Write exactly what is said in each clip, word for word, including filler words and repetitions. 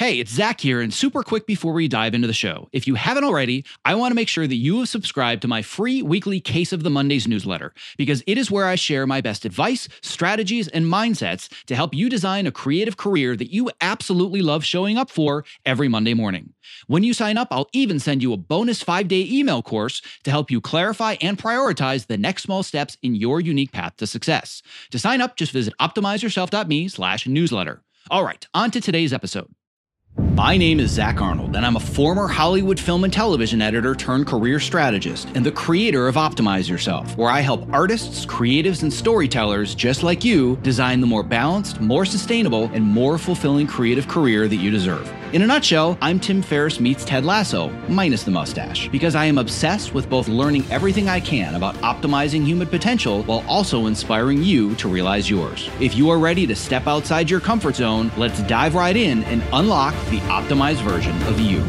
Hey, it's Zach here, and super quick before we dive into the show. If you haven't already, I want to make sure that you have subscribed to my free weekly Case of the Mondays newsletter, because it is where I share my best advice, strategies, and mindsets to help you design a creative career that you absolutely love showing up for every Monday morning. When you sign up, I'll even send you a bonus five-day email course to help you clarify and prioritize the next small steps in your unique path to success. To sign up, just visit optimizeyourself.me slash newsletter. All right, on to today's episode. My name is Zach Arnold, and I'm a former Hollywood film and television editor turned career strategist and the creator of Optimize Yourself, where I help artists, creatives, and storytellers just like you design the more balanced, more sustainable, and more fulfilling creative career that you deserve. In a nutshell, I'm Tim Ferriss meets Ted Lasso, minus the mustache, because I am obsessed with both learning everything I can about optimizing human potential while also inspiring you to realize yours. If you are ready to step outside your comfort zone, let's dive right in and unlock the optimized version of you.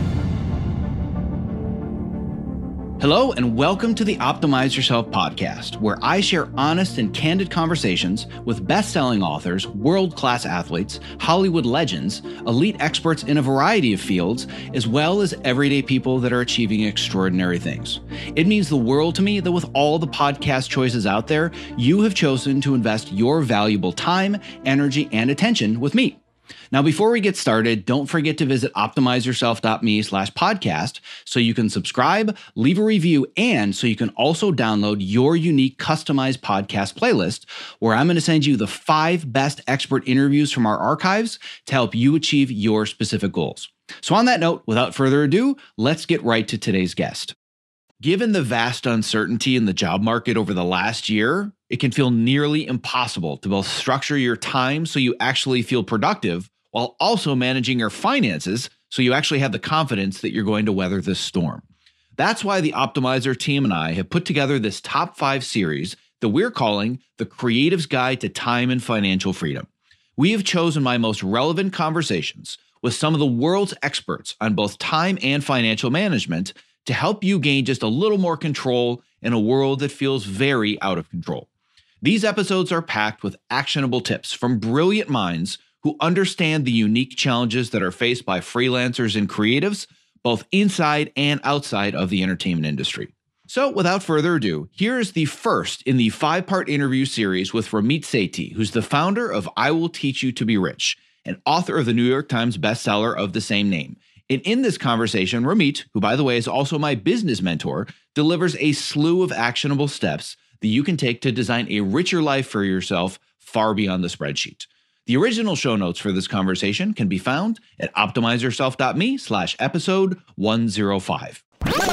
Hello, and welcome to the Optimize Yourself podcast, where I share honest and candid conversations with best-selling authors, world-class athletes, Hollywood legends, elite experts in a variety of fields, as well as everyday people that are achieving extraordinary things. It means the world to me that with all the podcast choices out there, you have chosen to invest your valuable time, energy, and attention with me. Now, before we get started, don't forget to visit optimizeyourself.me slash podcast so you can subscribe, leave a review, and so you can also download your unique customized podcast playlist, where I'm going to send you the five best expert interviews from our archives to help you achieve your specific goals. So on that note, without further ado, let's get right to today's guest. Given the vast uncertainty in the job market over the last year, it can feel nearly impossible to both structure your time so you actually feel productive while also managing your finances so you actually have the confidence that you're going to weather this storm. That's why the Optimizer team and I have put together this top five series that we're calling The Creative's Guide to Time and Financial Freedom. We have chosen my most relevant conversations with some of the world's experts on both time and financial management to help you gain just a little more control in a world that feels very out of control. These episodes are packed with actionable tips from brilliant minds who understand the unique challenges that are faced by freelancers and creatives, both inside and outside of the entertainment industry. So without further ado, here is the first in the five-part interview series with Ramit Sethi, who's the founder of I Will Teach You to Be Rich, and author of the New York Times bestseller of the same name. And in this conversation, Ramit, who by the way is also my business mentor, delivers a slew of actionable steps that you can take to design a richer life for yourself far beyond the spreadsheet. The original show notes for this conversation can be found at optimizeyourself.me slash episode 105.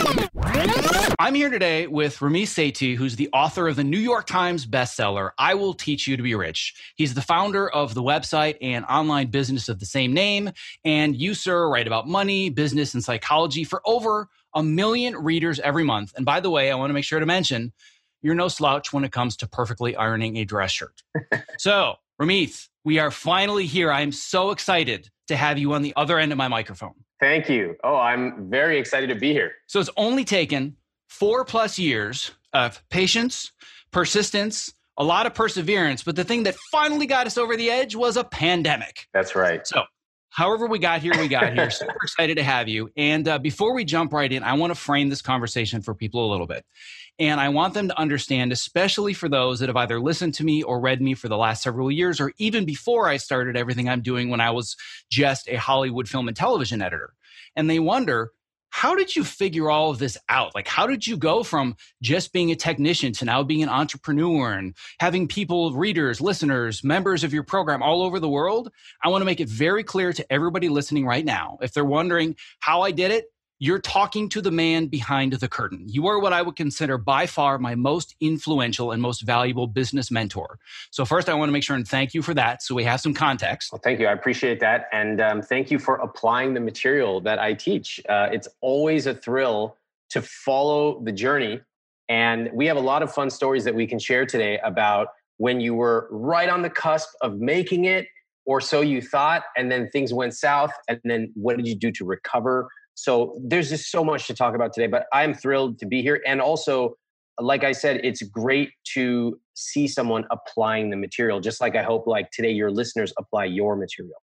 I'm here today with Ramit Sethi, who's the author of the New York Times bestseller, I Will Teach You to Be Rich. He's the founder of the website and online business of the same name. And you, sir, write about money, business, and psychology for over a million readers every month. And by the way, I want to make sure to mention, you're no slouch when it comes to perfectly ironing a dress shirt. So, Ramit, we are finally here. I am so excited to have you on the other end of my microphone. Thank you. Oh, I'm very excited to be here. So it's only taken four plus years of patience, persistence, a lot of perseverance. But the thing that finally got us over the edge was a pandemic. That's right. So however we got here, we got here. Super excited to have you. And uh, before we jump right in, I want to frame this conversation for people a little bit. And I want them to understand, especially for those that have either listened to me or read me for the last several years, or even before I started everything I'm doing when I was just a Hollywood film and television editor. And they wonder, how did you figure all of this out? Like, how did you go from just being a technician to now being an entrepreneur and having people, readers, listeners, members of your program all over the world? I want to make it very clear to everybody listening right now. If they're wondering how I did it, you're talking to the man behind the curtain. You are what I would consider by far my most influential and most valuable business mentor. So first, I want to make sure and thank you for that so we have some context. Well, thank you. I appreciate that. And um, thank you for applying the material that I teach. Uh, it's always a thrill to follow the journey. And we have a lot of fun stories that we can share today about when you were right on the cusp of making it, or so you thought, and then things went south. And then what did you do to recover? So there's just so much to talk about today, but I'm thrilled to be here. And also, like I said, it's great to see someone applying the material, just like I hope like today your listeners apply your material.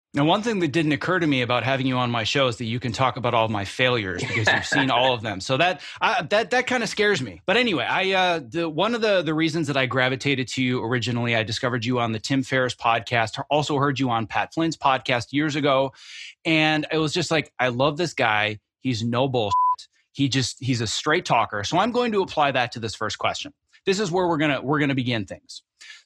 Now, one thing that didn't occur to me about having you on my show is that you can talk about all of my failures because you've seen all of them. So that uh, that that kind of scares me. But anyway, I uh, the one of the the reasons that I gravitated to you originally, I discovered you on the Tim Ferriss podcast. Also heard you on Pat Flynn's podcast years ago, and it was just like, I love this guy. He's no bullshit. He just he's a straight talker. So I'm going to apply that to this first question. This is where we're gonna we're gonna begin things.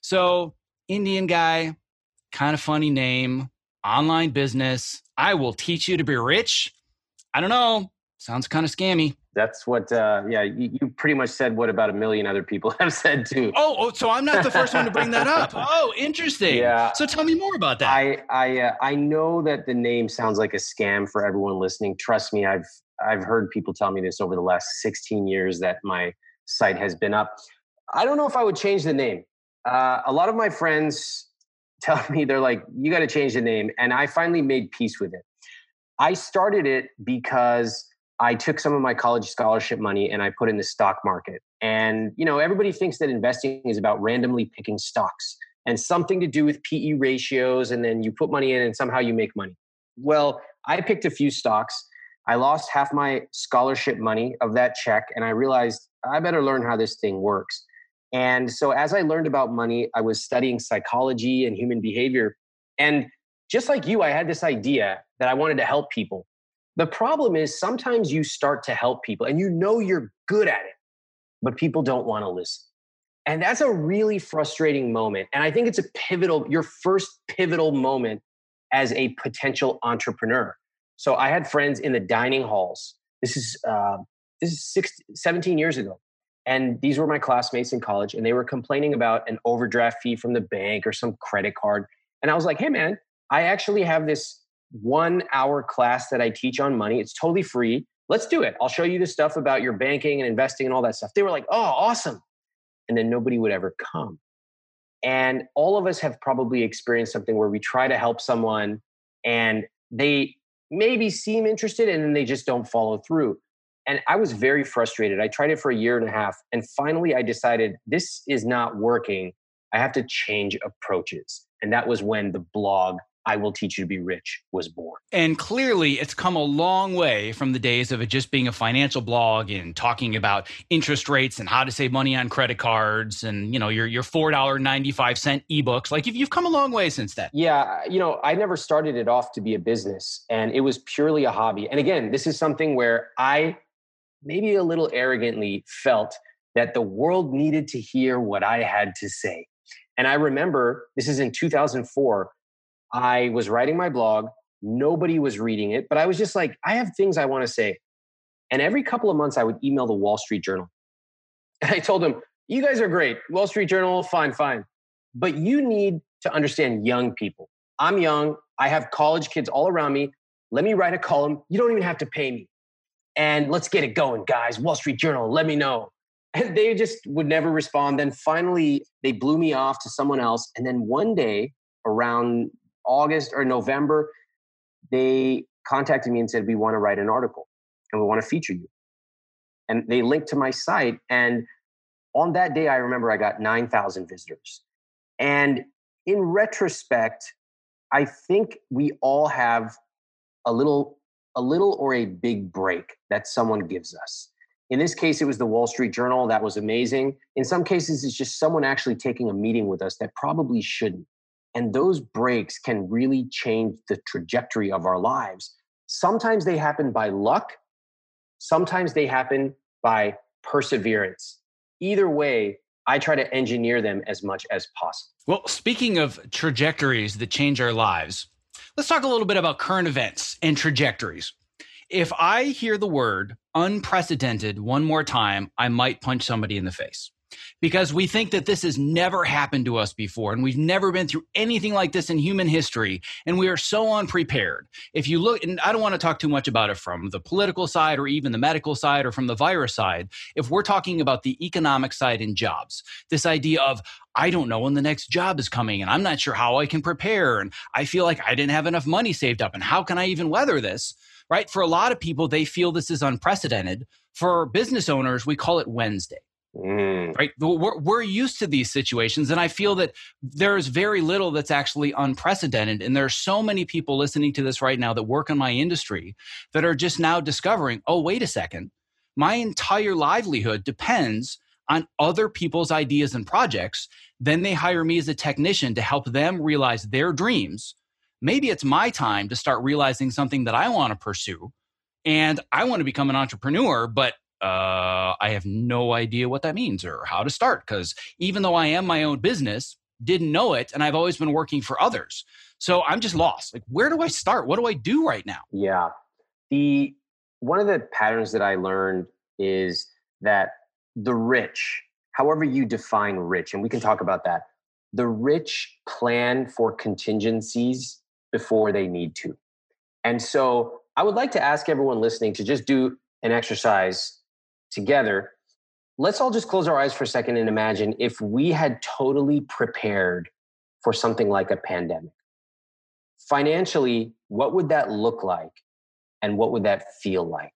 So Indian guy, kind of funny name. Online business. I will teach you to be rich. I don't know. Sounds kind of scammy. That's what, uh, yeah, you, you pretty much said what about a million other people have said too. Oh, oh, so I'm not the first one to bring that up. Oh, interesting. Yeah. So tell me more about that. I I uh, I know that the name sounds like a scam for everyone listening. Trust me, I've I've heard people tell me this over the last sixteen years that my site has been up. I don't know if I would change the name. Uh, a lot of my friends tell me, they're like, you got to change the name. And I finally made peace with it. I started it because I took some of my college scholarship money and I put in the stock market. And, you know, everybody thinks that investing is about randomly picking stocks and something to do with P E ratios. And then you put money in and somehow you make money. Well, I picked a few stocks. I lost half my scholarship money of that check. And I realized I better learn how this thing works. And so as I learned about money, I was studying psychology and human behavior. And just like you, I had this idea that I wanted to help people. The problem is sometimes you start to help people and you know you're good at it, but people don't want to listen. And that's a really frustrating moment. And I think it's a pivotal, your first pivotal moment as a potential entrepreneur. So I had friends in the dining halls. This is, uh, this is six, seventeen years ago. And these were my classmates in college, and they were complaining about an overdraft fee from the bank or some credit card. And I was like, hey, man, I actually have this one hour class that I teach on money. It's totally free. Let's do it. I'll show you the stuff about your banking and investing and all that stuff. They were like, oh, awesome. And then nobody would ever come. And all of us have probably experienced something where we try to help someone and they maybe seem interested and then they just don't follow through. And I was very frustrated. I tried it for a year and a half. And finally, I decided this is not working. I have to change approaches. And that was when the blog, I Will Teach You to Be Rich, was born. And clearly, it's come a long way from the days of it just being a financial blog and talking about interest rates and how to save money on credit cards and, you know, your, your four dollars and ninety-five cents ebooks. Like, you've come a long way since then. Yeah. You know, I never started it off to be a business, and it was purely a hobby. And again, this is something where I maybe a little arrogantly felt that the world needed to hear what I had to say. And I remember, this is in two thousand four, I was writing my blog. Nobody was reading it, but I was just like, I have things I want to say. And every couple of months I would email the Wall Street Journal. And I told them, you guys are great. Wall Street Journal, fine, fine. But you need to understand young people. I'm young. I have college kids all around me. Let me write a column. You don't even have to pay me. And let's get it going, guys. Wall Street Journal, let me know. And they just would never respond. Then finally, they blew me off to someone else. And then one day around August or November, they contacted me and said, we want to write an article and we want to feature you. And they linked to my site. And on that day, I remember I got nine thousand visitors. And in retrospect, I think we all have a little a little or a big break that someone gives us. In this case, it was the Wall Street Journal. That was amazing. In some cases, it's just someone actually taking a meeting with us that probably shouldn't. And those breaks can really change the trajectory of our lives. Sometimes they happen by luck. Sometimes they happen by perseverance. Either way, I try to engineer them as much as possible. Well, speaking of trajectories that change our lives, let's talk a little bit about current events and trajectories. If I hear the word unprecedented one more time, I might punch somebody in the face because we think that this has never happened to us before and we've never been through anything like this in human history and we are so unprepared. If you look, and I don't want to talk too much about it from the political side or even the medical side or from the virus side, if we're talking about the economic side and jobs, this idea of I don't know when the next job is coming and I'm not sure how I can prepare and I feel like I didn't have enough money saved up and how can I even weather this, right? For a lot of people, they feel this is unprecedented. For business owners, we call it Wednesday. Mm. Right? We're, we're used to these situations. And I feel that there's very little that's actually unprecedented. And there are so many people listening to this right now that work in my industry that are just now discovering, oh, wait a second. My entire livelihood depends on other people's ideas and projects. Then they hire me as a technician to help them realize their dreams. Maybe it's my time to start realizing something that I want to pursue. And I want to become an entrepreneur, but uh, I have no idea what that means or how to start. Because even though I am my own business, didn't know it, and I've always been working for others. So I'm just lost. Like, where do I start? What do I do right now? Yeah. The one of the patterns that I learned is that the rich, however you define rich, and we can talk about that, the rich plan for contingencies before they need to. And so I would like to ask everyone listening to just do an exercise together. Let's all just close our eyes for a second and imagine if we had totally prepared for something like a pandemic. Financially, what would that look like? And what would that feel like?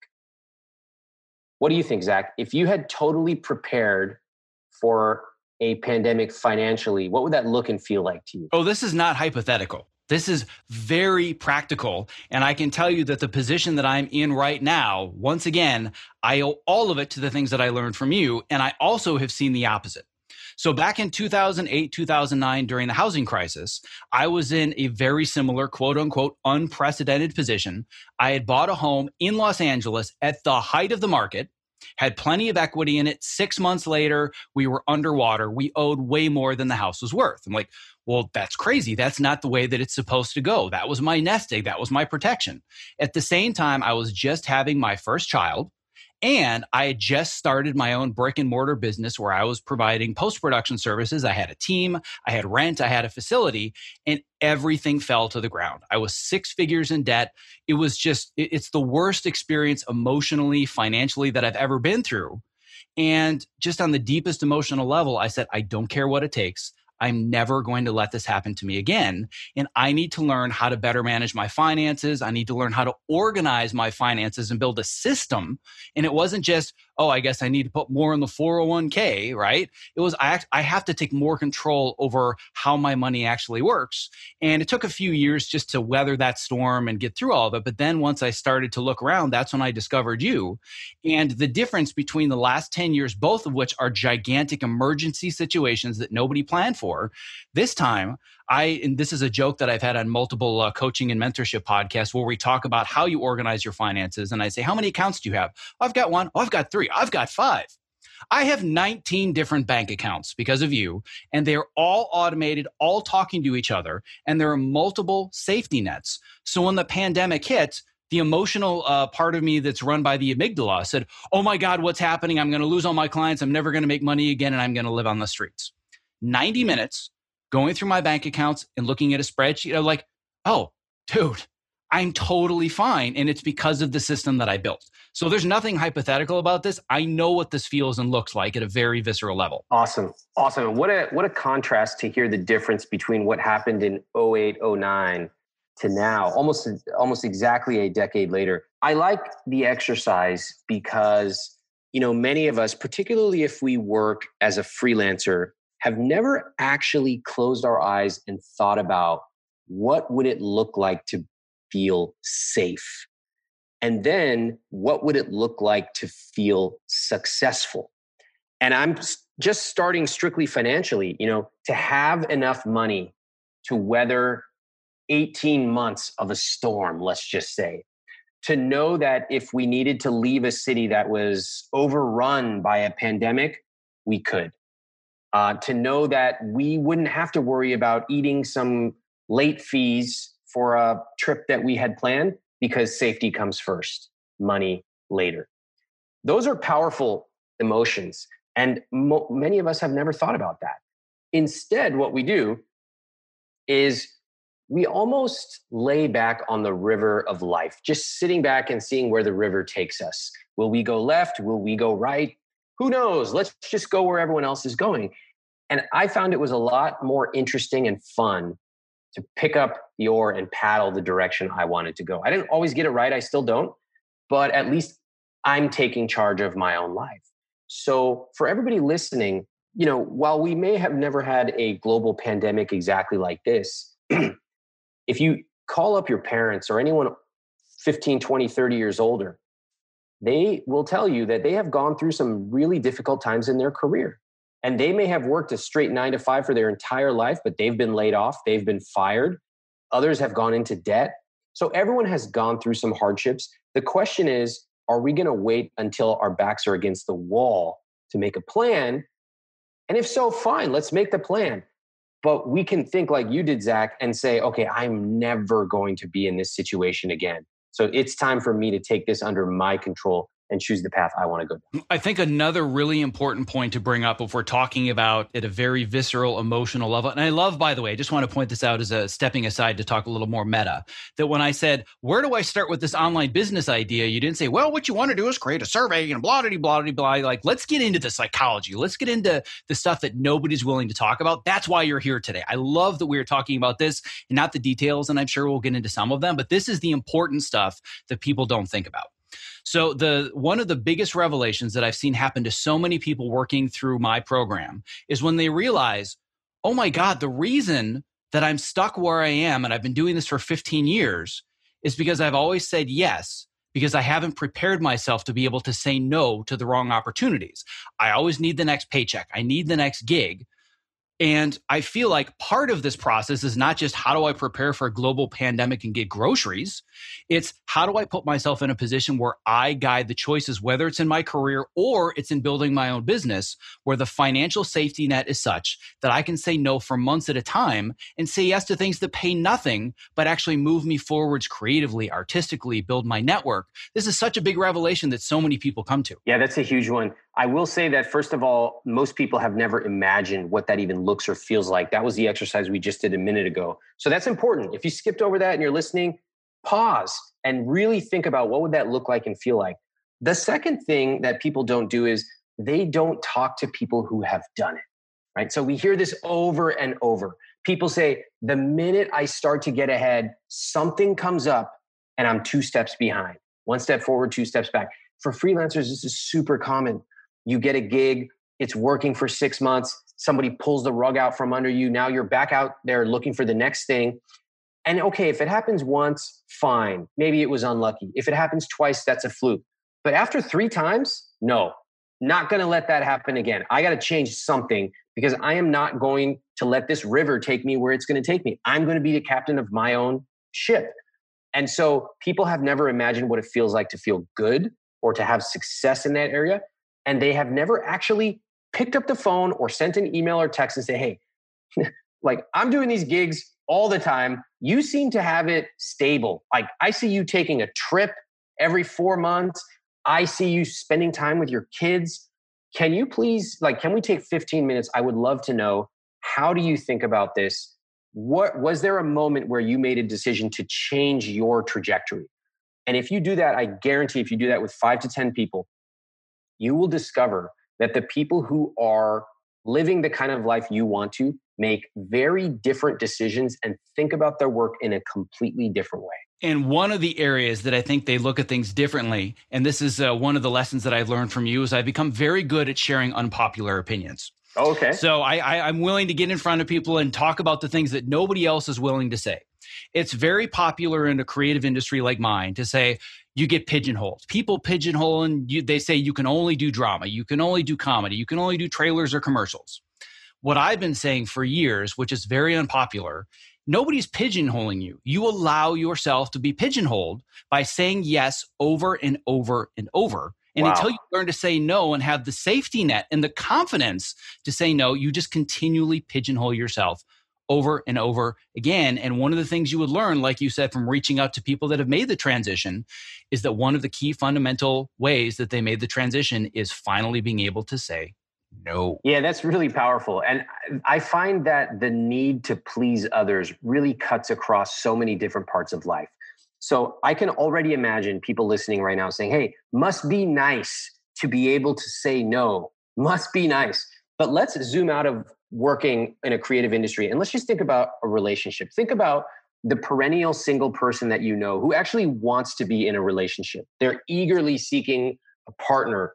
What do you think, Zach? If you had totally prepared for a pandemic financially, what would that look and feel like to you? Oh, this is not hypothetical. This is very practical. And I can tell you that the position that I'm in right now, once again, I owe all of it to the things that I learned from you. And I also have seen the opposite. So back in two thousand eight, two thousand nine, during the housing crisis, I was in a very similar, quote unquote, unprecedented position. I had bought a home in Los Angeles at the height of the market, had plenty of equity in it. Six months later, we were underwater. We owed way more than the house was worth. I'm like, well, that's crazy. That's not the way that it's supposed to go. That was my nest egg. That was my protection. At the same time, I was just having my first child. And I had just started my own brick and mortar business where I was providing post-production services. I had a team, I had rent, I had a facility, and everything fell to the ground. I was six figures in debt. It was just, it's the worst experience emotionally, financially that I've ever been through. And just on the deepest emotional level, I said, I don't care what it takes. I'm never going to let this happen to me again. And I need to learn how to better manage my finances. I need to learn how to organize my finances and build a system. And it wasn't just, oh, I guess I need to put more in the four oh one k, right? It was, I, I have to take more control over how my money actually works. And it took a few years just to weather that storm and get through all of it. But then once I started to look around, that's when I discovered you. And the difference between the last ten years, both of which are gigantic emergency situations that nobody planned for, this time, I, and this is a joke that I've had on multiple uh, coaching and mentorship podcasts where we talk about how you organize your finances. And I say, how many accounts do you have? Oh, I've got one. Oh, I've got three. I've got five. I have nineteen different bank accounts because of you, and they're all automated, all talking to each other, and there are multiple safety nets. So when the pandemic hit, the emotional uh, part of me that's run by the amygdala said, oh my God, what's happening? I'm going to lose all my clients. I'm never going to make money again, and I'm going to live on the streets. ninety minutes going through my bank accounts and looking at a spreadsheet. I'm like, oh, dude, I'm totally fine. And it's because of the system that I built. So there's nothing hypothetical about this. I know what this feels and looks like at a very visceral level. Awesome. Awesome. What a, what a contrast to hear the difference between what happened in oh eight, oh nine to now, almost, almost exactly a decade later. I like the exercise because, you know, many of us, particularly if we work as a freelancer, have never actually closed our eyes and thought about what would it look like to feel safe? And then what would it look like to feel successful? And I'm just starting strictly financially, you know, to have enough money to weather eighteen months of a storm, let's just say, to know that if we needed to leave a city that was overrun by a pandemic, we could. Uh, to know that we wouldn't have to worry about eating some late fees for a trip that we had planned because safety comes first, money later. Those are powerful emotions. And mo- many of us have never thought about that. Instead, what we do is we almost lay back on the river of life, just sitting back and seeing where the river takes us. Will we go left? Will we go right? Who knows? Let's just go where everyone else is going. And I found it was a lot more interesting and fun to pick up the oar and paddle the direction I wanted to go. I didn't always get it right. I still don't. But at least I'm taking charge of my own life. So for everybody listening, you know, while we may have never had a global pandemic exactly like this, if you call up your parents or anyone fifteen, twenty, thirty years older, they will tell you that they have gone through some really difficult times in their career. And they may have worked a straight nine to five for their entire life, but they've been laid off, they've been fired. Others have gone into debt. So everyone has gone through some hardships. The question is, are we going to wait until our backs are against the wall to make a plan? And if so, fine, let's make the plan. But we can think like you did, Zach, and say, okay, I'm never going to be in this situation again. So it's time for me to take this under my control and choose the path I want to go down. I think another really important point to bring up if we're talking about at a very visceral, emotional level, and I love, by the way, I just want to point this out as a stepping aside to talk a little more meta, that when I said, where do I start with this online business idea? You didn't say, well, what you want to do is create a survey and blah, blah, blah, blah, blah. Like, let's get into the psychology. Let's get into the stuff that nobody's willing to talk about. That's why you're here today. I love that we're talking about this and not the details, and I'm sure we'll get into some of them, but this is the important stuff that people don't think about. So the one of the biggest revelations that I've seen happen to so many people working through my program is when they realize, oh my God, the reason that I'm stuck where I am and I've been doing this for fifteen years is because I've always said yes, because I haven't prepared myself to be able to say no to the wrong opportunities. I always need the next paycheck. I need the next gig. And I feel like part of this process is not just how do I prepare for a global pandemic and get groceries? It's how do I put myself in a position where I guide the choices, whether it's in my career or it's in building my own business, where the financial safety net is such that I can say no for months at a time and say yes to things that pay nothing, but actually move me forwards creatively, artistically, build my network. This is such a big revelation that so many people come to. Yeah, that's a huge one. I will say that, first of all, most people have never imagined what that even looks or feels like. That was the exercise we just did a minute ago. So that's important. If you skipped over that and you're listening, pause and really think about what would that look like and feel like. The second thing that people don't do is they don't talk to people who have done it, right? So we hear this over and over. People say, the minute I start to get ahead, something comes up and I'm two steps behind. One step forward, two steps back. For freelancers, this is super common. You get a gig, it's working for six months, somebody pulls the rug out from under you. Now you're back out there looking for the next thing. And okay, if it happens once, fine. Maybe it was unlucky. If it happens twice, that's a fluke. But after three times, no, not going to let that happen again. I got to change something because I am not going to let this river take me where it's going to take me. I'm going to be the captain of my own ship. And so people have never imagined what it feels like to feel good or to have success in that area. And they have never actually picked up the phone or sent an email or text and say, hey, like I'm doing these gigs all the time. You seem to have it stable. Like I see you taking a trip every four months. I see you spending time with your kids. Can you please, like, can we take fifteen minutes? I would love to know, how do you think about this? What was there a moment where you made a decision to change your trajectory? And if you do that, I guarantee if you do that with five to ten people, you will discover that the people who are living the kind of life you want to make very different decisions and think about their work in a completely different way. And one of the areas that I think they look at things differently, and this is uh, one of the lessons that I've learned from you, is I've become very good at sharing unpopular opinions. Okay. So I, I, I'm willing to get in front of people and talk about the things that nobody else is willing to say. It's very popular in a creative industry like mine to say, you get pigeonholed. People pigeonhole and you, they say you can only do drama, you can only do comedy, you can only do trailers or commercials. What I've been saying for years, which is very unpopular, nobody's pigeonholing you. You allow yourself to be pigeonholed by saying yes over and over and over. And wow. Until you learn to say no and have the safety net and the confidence to say no, you just continually pigeonhole yourself over and over again. And one of the things you would learn, like you said, from reaching out to people that have made the transition, is that one of the key fundamental ways that they made the transition is finally being able to say no. Yeah, that's really powerful. And I find that the need to please others really cuts across so many different parts of life. So I can already imagine people listening right now saying, hey, must be nice to be able to say no. Must be nice. But let's zoom out of working in a creative industry and let's just think about a relationship. Think about the perennial single person that you know who actually wants to be in a relationship. They're eagerly seeking a partner.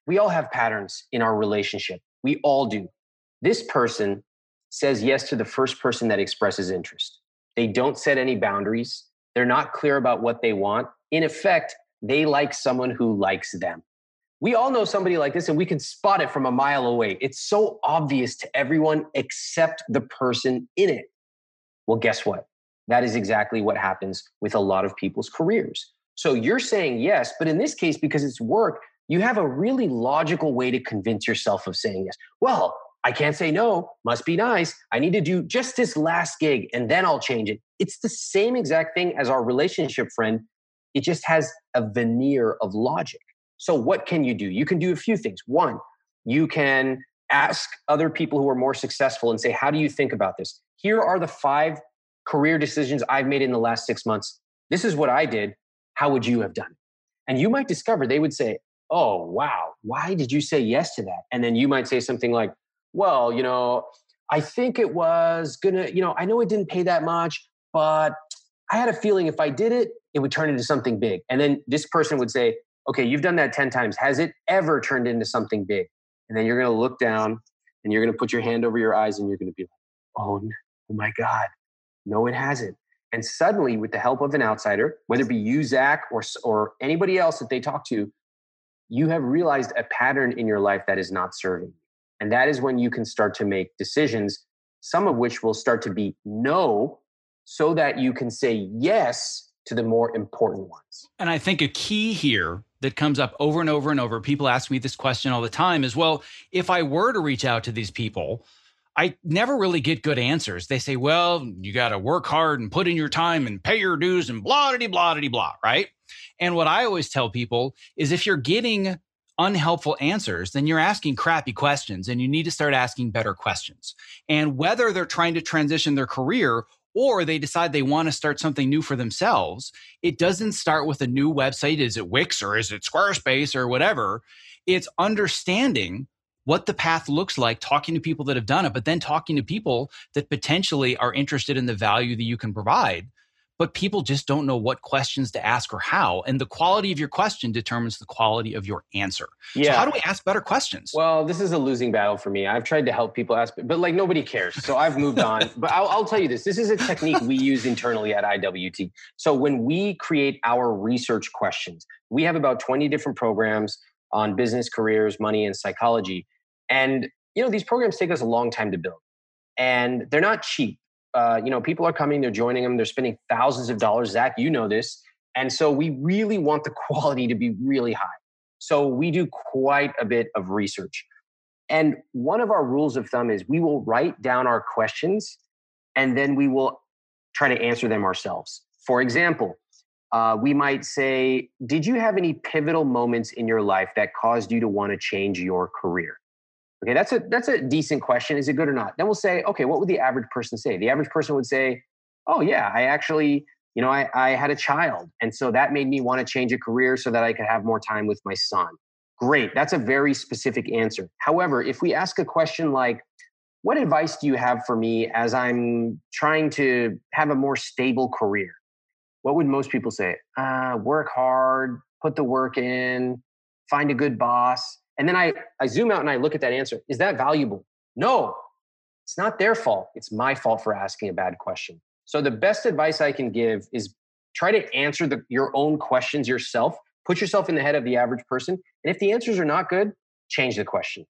we all have patterns in our relationship. We all do. This person says yes to the first person that expresses interest. They don't set any boundaries. They're not clear about what they want. In effect, they like someone who likes them. We all know somebody like this, and we can spot it from a mile away. It's so obvious to everyone except the person in it. Well, guess what? That is exactly what happens with a lot of people's careers. So you're saying yes, but in this case, because it's work, you have a really logical way to convince yourself of saying yes. Well, I can't say no, must be nice. I need to do just this last gig and then I'll change it. It's the same exact thing as our relationship friend. It just has a veneer of logic. So what can you do? You can do a few things. One, you can ask other people who are more successful and say, how do you think about this? Here are the five career decisions I've made in the last six months. This is what I did. How would you have done it? And you might discover they would say, oh, wow, why did you say yes to that? And then you might say something like, well, you know, I think it was gonna, you know, I know it didn't pay that much, but I had a feeling if I did it, it would turn into something big. And then this person would say, okay, you've done that ten times. Has it ever turned into something big? And then you're going to look down and you're going to put your hand over your eyes and you're going to be like, oh, oh my God, no, it hasn't. And suddenly with the help of an outsider, whether it be you, Zach, or, or anybody else that they talk to, you have realized a pattern in your life that is not serving you. And that is when you can start to make decisions, some of which will start to be no, so that you can say yes to the more important ones. And I think a key here that comes up over and over and over, people ask me this question all the time is, well, if I were to reach out to these people, I never really get good answers. They say, well, you got to work hard and put in your time and pay your dues and blah, blah, blah, blah, blah, right? And what I always tell people is if you're getting unhelpful answers, then you're asking crappy questions and you need to start asking better questions. And whether they're trying to transition their career or they decide they want to start something new for themselves, it doesn't start with a new website. Is it Wix or is it Squarespace or whatever? It's understanding what the path looks like, talking to people that have done it, but then talking to people that potentially are interested in the value that you can provide. But people just don't know what questions to ask or how. And the quality of your question determines the quality of your answer. Yeah. So how do we ask better questions? Well, this is a losing battle for me. I've tried to help people ask, but like nobody cares. So I've moved on. But I'll, I'll tell you this. This is a technique we use internally at I W T. So when we create our research questions, we have about twenty different programs on business, careers, money, and psychology. And, you know, these programs take us a long time to build. And they're not cheap. Uh, you know, people are coming, they're joining them, they're spending thousands of dollars. Zach, you know this. And so we really want the quality to be really high. So we do quite a bit of research. And one of our rules of thumb is we will write down our questions and then we will try to answer them ourselves. For example, uh, we might say, did you have any pivotal moments in your life that caused you to want to change your career? Okay, that's a that's a decent question. Is it good or not? Then we'll say, okay, what would the average person say? The average person would say, oh yeah, I actually, you know, I, I had a child. And so that made me want to change a career so that I could have more time with my son. Great, that's a very specific answer. However, if we ask a question like, what advice do you have for me as I'm trying to have a more stable career? What would most people say? Uh, work hard, put the work in, find a good boss. And then I, I zoom out and I look at that answer. Is that valuable? No, it's not their fault. It's my fault for asking a bad question. So the best advice I can give is try to answer the, your own questions yourself. Put yourself in the head of the average person. And if the answers are not good, change the question.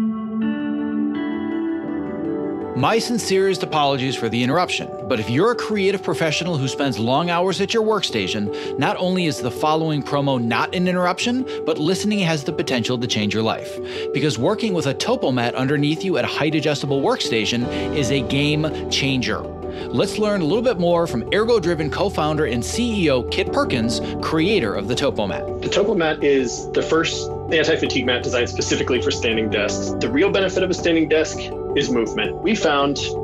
My sincerest apologies for the interruption, but if you're a creative professional who spends long hours at your workstation, not only is the following promo not an interruption, but listening has the potential to change your life. Because working with a TopoMat underneath you at a height-adjustable workstation is a game changer. Let's learn a little bit more from Ergo-Driven co-founder and C E O Kit Perkins, creator of the TopoMat. The TopoMat is the first anti-fatigue mat designed specifically for standing desks. The real benefit of a standing desk is movement. We found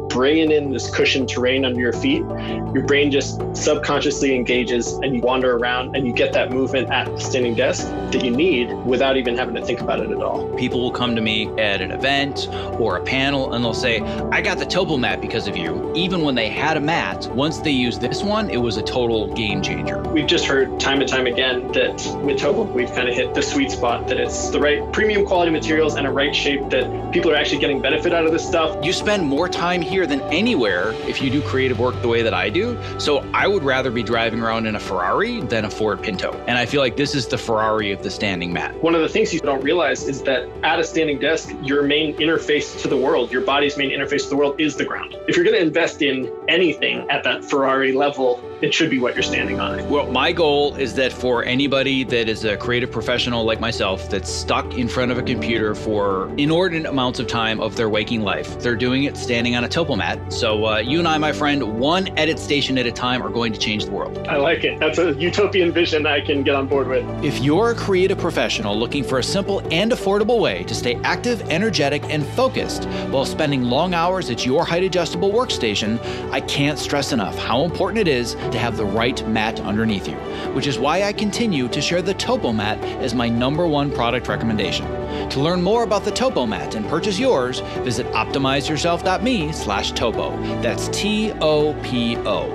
bringing in this cushioned terrain under your feet, your brain just subconsciously engages and you wander around and you get that movement at the standing desk that you need without even having to think about it at all. People will come to me at an event or a panel and they'll say, I got the Topo mat because of you. Even when they had a mat, once they used this one, it was a total game changer. We've just heard time and time again that with Topo, we've kind of hit the sweet spot, that it's the right premium quality materials and a right shape, that people are actually getting benefit out of this stuff. You spend more time here than anywhere if you do creative work the way that I do. So I would rather be driving around in a Ferrari than a Ford Pinto. And I feel like this is the Ferrari of the standing mat. One of the things you don't realize is that at a standing desk, your main interface to the world, your body's main interface to the world is the ground. If you're going to invest in anything at that Ferrari level, it should be what you're standing on. Well, my goal is that for anybody that is a creative professional like myself that's stuck in front of a computer for inordinate amounts of time of their waking life, they're doing it standing on a Topo mat. So uh, you and I, my friend, one edit station at a time are going to change the world. I like it. That's a utopian vision I can get on board with. If you're a creative professional looking for a simple and affordable way to stay active, energetic, and focused while spending long hours at your height adjustable workstation, I can't stress enough how important it is to have the right mat underneath you, which is why I continue to share the Topo mat as my number one product recommendation. To learn more about the Topo mat and purchase yours, visit optimizeyourself.me slash topo. That's T O P O.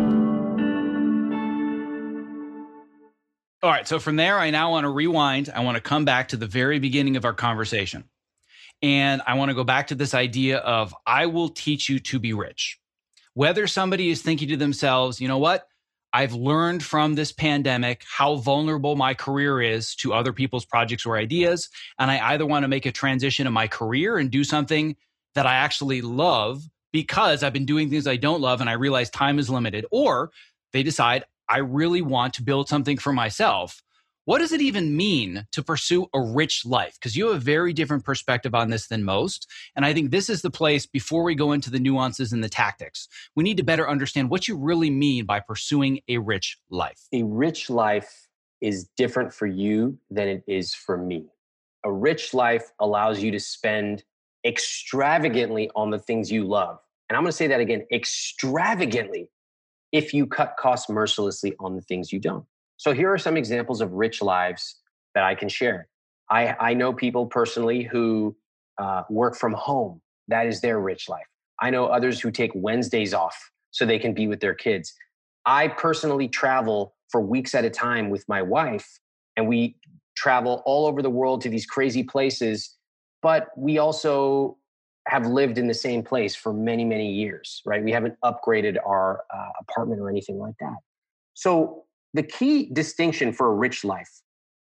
All right, so from there, I now want to rewind. I want to come back to the very beginning of our conversation. And I want to go back to this idea of, I will teach you to be rich. Whether somebody is thinking to themselves, you know what? I've learned from this pandemic how vulnerable my career is to other people's projects or ideas. And I either want to make a transition in my career and do something that I actually love because I've been doing things I don't love and I realize time is limited, or they decide I really want to build something for myself. What does it even mean to pursue a rich life? Because you have a very different perspective on this than most. And I think this is the place, before we go into the nuances and the tactics, we need to better understand what you really mean by pursuing a rich life. A rich life is different for you than it is for me. A rich life allows you to spend extravagantly on the things you love. And I'm going to say that again, extravagantly, if you cut costs mercilessly on the things you don't. So here are some examples of rich lives that I can share. I, I know people personally who uh, work from home. That is their rich life. I know others who take Wednesdays off so they can be with their kids. I personally travel for weeks at a time with my wife, and we travel all over the world to these crazy places, but we also have lived in the same place for many, many years, right? We haven't upgraded our uh, apartment or anything like that. So the key distinction for a rich life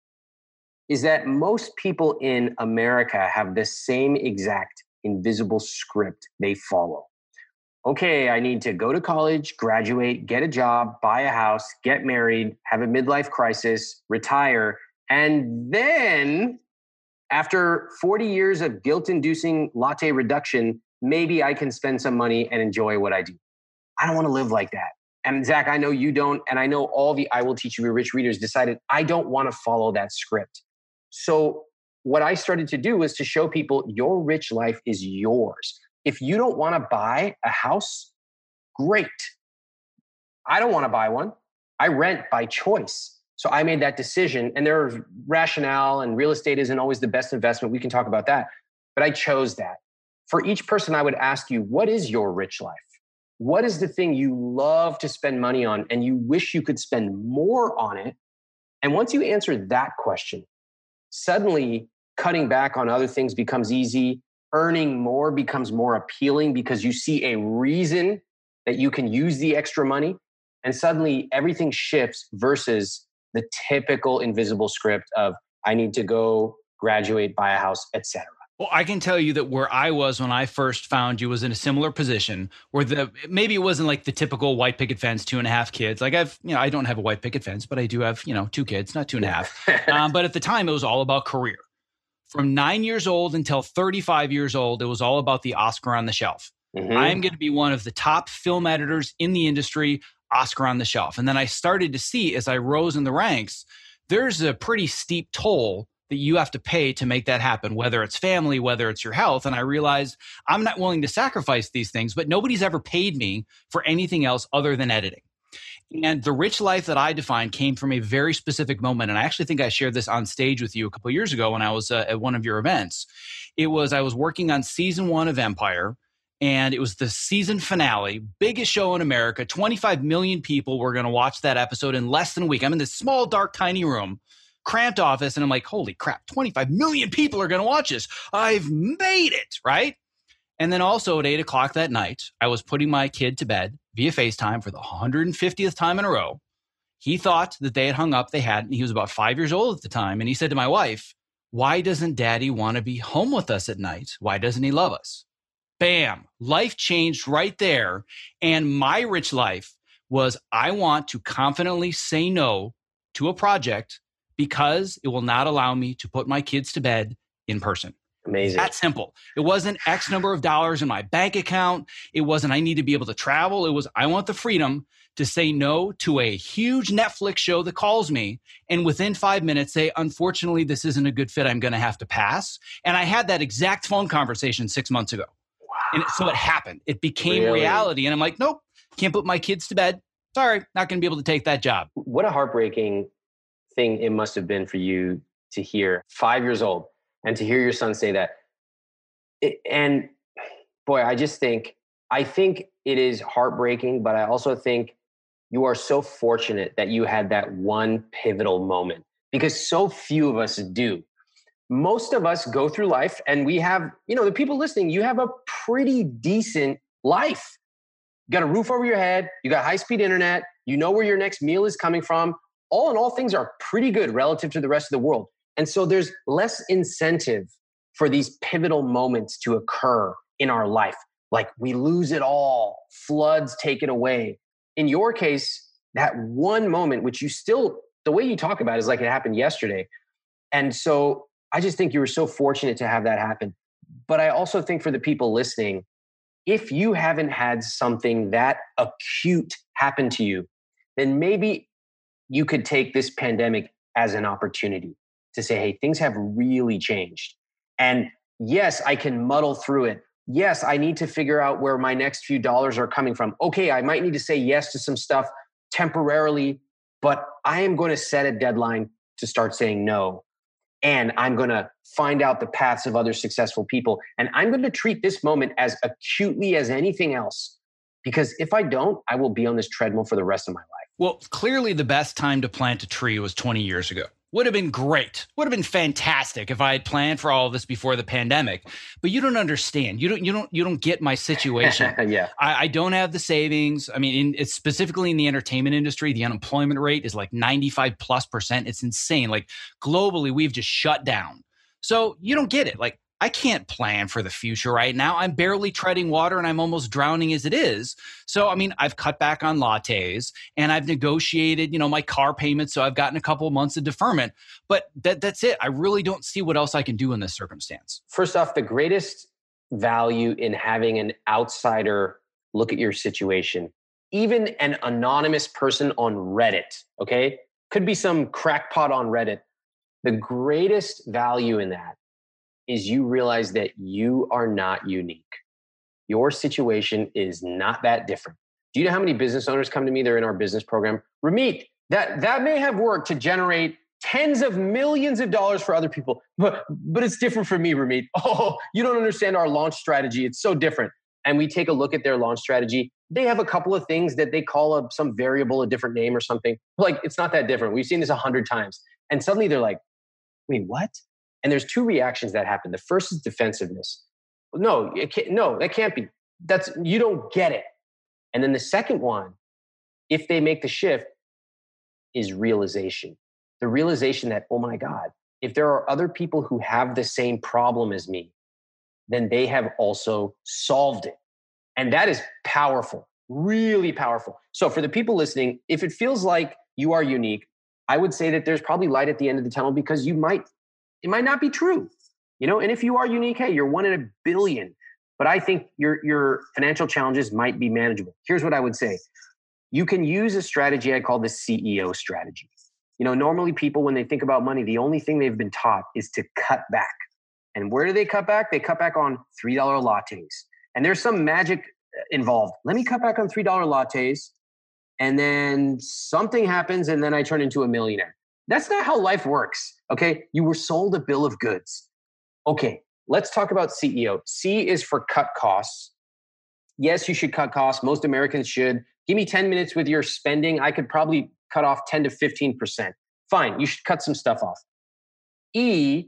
is that most people in America have the same exact invisible script they follow. Okay, I need to go to college, graduate, get a job, buy a house, get married, have a midlife crisis, retire, and then after forty years of guilt-inducing latte reduction, maybe I can spend some money and enjoy what I do. I don't want to live like that. And Zach, I know you don't, and I know all the I Will Teach You to Be Rich readers decided, I don't want to follow that script. So what I started to do was to show people your rich life is yours. If you don't want to buy a house, great. I don't want to buy one. I rent by choice. So I made that decision, and there's rationale, and real estate isn't always the best investment. We can talk about that, but I chose that. For each person, I would ask you, what is your rich life? What is the thing you love to spend money on and you wish you could spend more on it? And once you answer that question, suddenly cutting back on other things becomes easy. Earning more becomes more appealing because you see a reason that you can use the extra money. And suddenly everything shifts versus the typical invisible script of I need to go graduate, buy a house, et cetera. Well, I can tell you that where I was when I first found you was in a similar position where the maybe it wasn't like the typical white picket fence, two and a half kids. Like I've, you know, I don't have a white picket fence, but I do have, you know, two kids, not two and a half. um, but at the time, it was all about career. From nine years old until thirty-five years old, it was all about the Oscar on the shelf. Mm-hmm. I'm going to be one of the top film editors in the industry, Oscar on the shelf. And then I started to see as I rose in the ranks, there's a pretty steep toll that you have to pay to make that happen, whether it's family, whether it's your health. And I realized I'm not willing to sacrifice these things, but nobody's ever paid me for anything else other than editing. And the rich life that I defined came from a very specific moment. And I actually think I shared this on stage with you a couple of years ago when I was uh, at one of your events. It was, I was working on season one of Empire, and it was the season finale, biggest show in America. twenty-five million people were going to watch that episode in less than a week. I'm in this small, dark, tiny room, cramped office, and I'm like, holy crap, twenty-five million people are going to watch this. I've made it, right? And then also at eight o'clock that night, I was putting my kid to bed via FaceTime for the one hundred fiftieth time in a row. He thought that they had hung up. They hadn't. He was about five years old at the time. And he said to my wife, why doesn't daddy want to be home with us at night? Why doesn't he love us? Bam. Life changed right there. And my rich life was, I want to confidently say no to a project because it will not allow me to put my kids to bed in person. Amazing. That simple. It wasn't X number of dollars in my bank account. It wasn't I need to be able to travel. It was I want the freedom to say no to a huge Netflix show that calls me and within five minutes say, unfortunately, this isn't a good fit. I'm going to have to pass. And I had that exact phone conversation six months ago. Wow. And so it happened. It became really? reality. And I'm like, nope, can't put my kids to bed. Sorry, not going to be able to take that job. What a heartbreaking thing it must have been for you to hear, five years old. And to hear your son say that. It, and boy, I just think, I think it is heartbreaking, but I also think you are so fortunate that you had that one pivotal moment because so few of us do. Most of us go through life and we have, you know, the people listening, you have a pretty decent life. You got a roof over your head, you got high-speed internet, you know where your next meal is coming from. All in all, things are pretty good relative to the rest of the world. And so there's less incentive for these pivotal moments to occur in our life. Like we lose it all, floods take it away. In your case, that one moment, which you still, the way you talk about it is like it happened yesterday. And so I just think you were so fortunate to have that happen. But I also think for the people listening, if you haven't had something that acute happen to you, then maybe you could take this pandemic as an opportunity to say, hey, things have really changed. And yes, I can muddle through it. Yes, I need to figure out where my next few dollars are coming from. Okay, I might need to say yes to some stuff temporarily, but I am going to set a deadline to start saying no. And I'm going to find out the paths of other successful people. And I'm going to treat this moment as acutely as anything else. Because if I don't, I will be on this treadmill for the rest of my life. Well, clearly the best time to plant a tree was twenty years ago. Would have been great. Would have been fantastic if I had planned for all of this before the pandemic. But you don't understand. You don't. You don't. You don't get my situation. yeah. I, I don't have the savings. I mean, in, it's specifically in the entertainment industry, the unemployment rate is like ninety-five plus percent. It's insane. Like globally, we've just shut down. So you don't get it. Like I can't plan for the future right now. I'm barely treading water and I'm almost drowning as it is. So, I mean, I've cut back on lattes and I've negotiated, you know, my car payments. So I've gotten a couple of months of deferment, but that, that's it. I really don't see what else I can do in this circumstance. First off, the greatest value in having an outsider look at your situation, even an anonymous person on Reddit, okay? Could be some crackpot on Reddit. The greatest value in that is you realize that you are not unique. Your situation is not that different. Do you know how many business owners come to me? They're in our business program. Ramit, that, that may have worked to generate tens of millions of dollars for other people, but, but it's different for me, Ramit. Oh, you don't understand our launch strategy. It's so different. And we take a look at their launch strategy. They have a couple of things that they call a, some variable, a different name or something. Like, it's not that different. We've seen this a hundred times. And suddenly they're like, wait, what? And there's two reactions that happen. The first is defensiveness. No, it can't, no, that can't be. That's, you don't get it. And then the second one, if they make the shift, is realization. The realization that, oh my God, if there are other people who have the same problem as me, then they have also solved it. And that is powerful, really powerful. So for the people listening, if it feels like you are unique, I would say that there's probably light at the end of the tunnel because you might, it might not be true, you know? And if you are unique, hey, you're one in a billion, but I think your, your financial challenges might be manageable. Here's what I would say. You can use a strategy I call the C E O strategy. You know, normally people, when they think about money, the only thing they've been taught is to cut back. And where do they cut back? They cut back on three dollar lattes. And there's some magic involved. Let me cut back on three dollar lattes. And then something happens and then I turn into a millionaire. That's not how life works. Okay. You were sold a bill of goods. Okay. Let's talk about C E O. C is for cut costs. Yes, you should cut costs. Most Americans should. Give me ten minutes with your spending. I could probably cut off ten to fifteen percent. Fine. You should cut some stuff off. E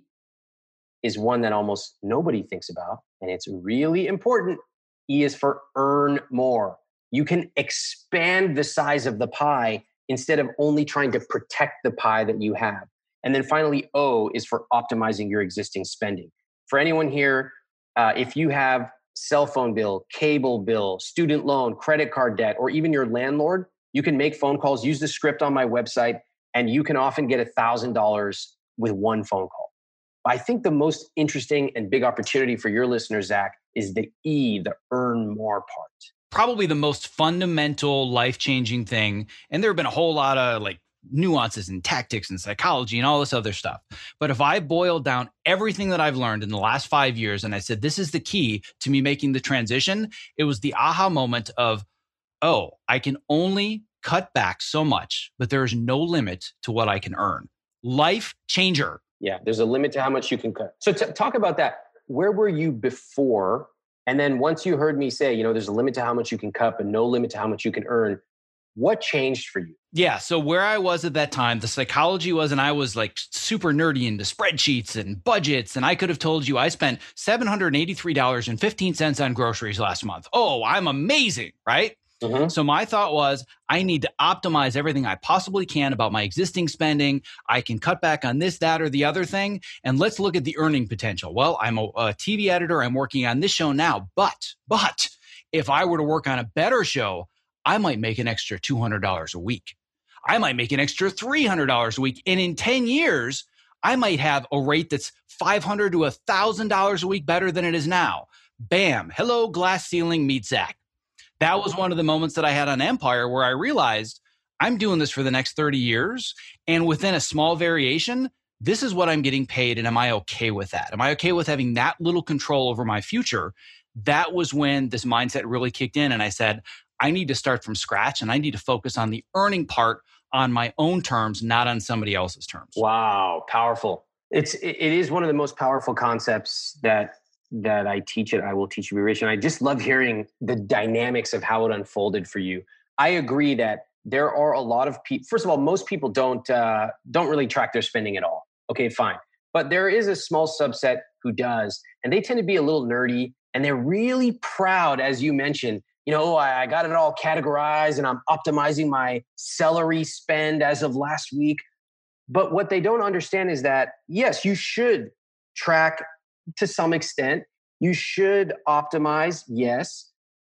is one that almost nobody thinks about. And it's really important. E is for earn more. You can expand the size of the pie instead of only trying to protect the pie that you have. And then finally, O is for optimizing your existing spending. For anyone here, uh, if you have cell phone bill, cable bill, student loan, credit card debt, or even your landlord, you can make phone calls, use the script on my website, and you can often get one thousand dollars with one phone call. I think the most interesting and big opportunity for your listeners, Zach, is the E, the earn more part. Probably the most fundamental, life-changing thing. And there have been a whole lot of like nuances and tactics and psychology and all this other stuff. But if I boiled down everything that I've learned in the last five years and I said, this is the key to me making the transition, it was the aha moment of, oh, I can only cut back so much, but there is no limit to what I can earn. Life changer. Yeah, there's a limit to how much you can cut. So t- talk about that. Where were you before? And then once you heard me say, you know, there's a limit to how much you can cut, but no limit to how much you can earn, what changed for you? Yeah. So where I was at that time, the psychology was, and I was like super nerdy into spreadsheets and budgets. And I could have told you I spent seven hundred eighty-three dollars and fifteen cents on groceries last month. Oh, I'm amazing, right? Mm-hmm. So my thought was, I need to optimize everything I possibly can about my existing spending. I can cut back on this, that, or the other thing. And let's look at the earning potential. Well, I'm a, a T V editor. I'm working on this show now. But, but if I were to work on a better show, I might make an extra two hundred dollars a week. I might make an extra three hundred dollars a week. And in ten years, I might have a rate that's five hundred dollars to one thousand dollars a week better than it is now. Bam. Hello, glass ceiling, meet Zach. That was one of the moments that I had on Empire where I realized I'm doing this for the next thirty years. And within a small variation, this is what I'm getting paid. And am I okay with that? Am I okay with having that little control over my future? That was when this mindset really kicked in. And I said, I need to start from scratch and I need to focus on the earning part on my own terms, not on somebody else's terms. Wow. Powerful. It's, it is one of the most powerful concepts that that I teach it. I will teach you Rich. I just love hearing the dynamics of how it unfolded for you. I agree that there are a lot of people. First of all, most people don't uh, don't really track their spending at all. Okay, fine. But there is a small subset who does, and they tend to be a little nerdy, and they're really proud, as you mentioned. You know, I, I got it all categorized, and I'm optimizing my celery spend as of last week. But what they don't understand is that yes, you should track to some extent. You should optimize, yes,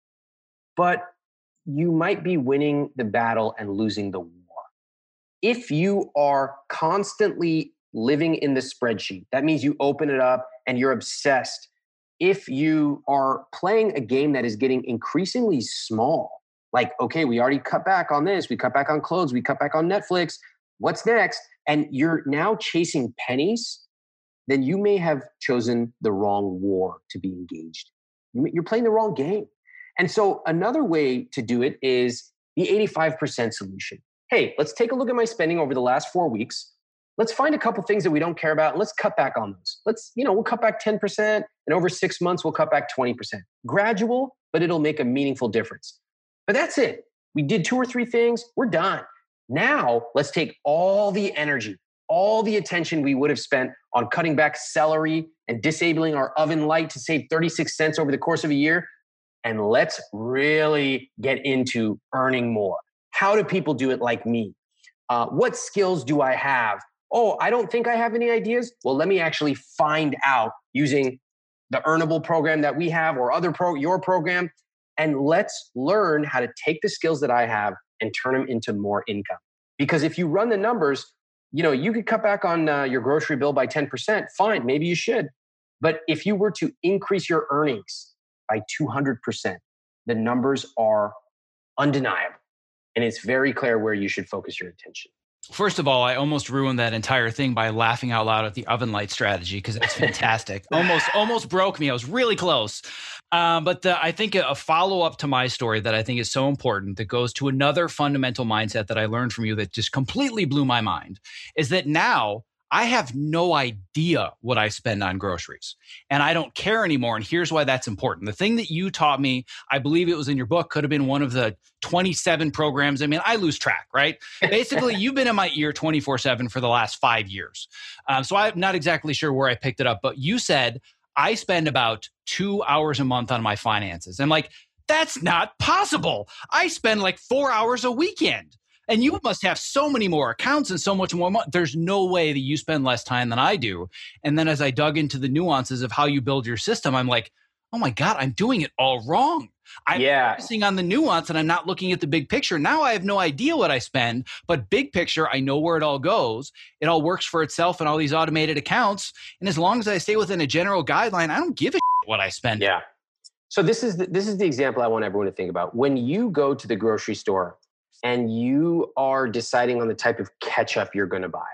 but you might be winning the battle and losing the war. If you are constantly living in the spreadsheet, that means you open it up and you're obsessed. If you are playing a game that is getting increasingly small, like, okay, we already cut back on this, we cut back on clothes, we cut back on Netflix, what's next? And you're now chasing pennies, then you may have chosen the wrong war to be engaged. You're playing the wrong game. And so another way to do it is the eighty-five percent solution. Hey, let's take a look at my spending over the last four weeks. Let's find a couple things that we don't care about and let's cut back on those. Let's, you know, we'll cut back ten percent and over six months, we'll cut back twenty percent. Gradual, but it'll make a meaningful difference. But that's it. We did two or three things. We're done. Now let's take all the energy, all the attention we would have spent on cutting back celery and disabling our oven light to save thirty-six cents over the course of a year. And let's really get into earning more. How do people do it like me? Uh, what skills do I have? Oh, I don't think I have any ideas. Well, let me actually find out using the Earnable program that we have or other pro, your program. And let's learn how to take the skills that I have and turn them into more income. Because if you run the numbers, you know, you could cut back on uh, your grocery bill by ten percent. Fine, maybe you should. But if you were to increase your earnings by two hundred percent, the numbers are undeniable. And it's very clear where you should focus your attention. First of all, I almost ruined that entire thing by laughing out loud at the oven light strategy because it's fantastic. almost, almost broke me. I was really close. Um, but the, I think a follow-up to my story that I think is so important that goes to another fundamental mindset that I learned from you that just completely blew my mind is that now I have no idea what I spend on groceries and I don't care anymore. And here's why that's important. The thing that you taught me, I believe it was in your book, could have been one of the twenty-seven programs. I mean, I lose track, right? Basically, you've been in my ear twenty-four seven for the last five years. Um, so I'm not exactly sure where I picked it up, but you said I spend about two hours a month on my finances. I'm like, that's not possible. I spend like four hours a weekend. And you must have so many more accounts and so much more money. There's no way that you spend less time than I do. And then as I dug into the nuances of how you build your system, I'm like, oh my God, I'm doing it all wrong. I'm yeah. focusing on the nuance and I'm not looking at the big picture. Now I have no idea what I spend, but big picture, I know where it all goes. It all works for itself in all these automated accounts. And as long as I stay within a general guideline, I don't give a shit what I spend. Yeah. So this is the, this is the example I want everyone to think about. When you go to the grocery store, and you are deciding on the type of ketchup you're going to buy,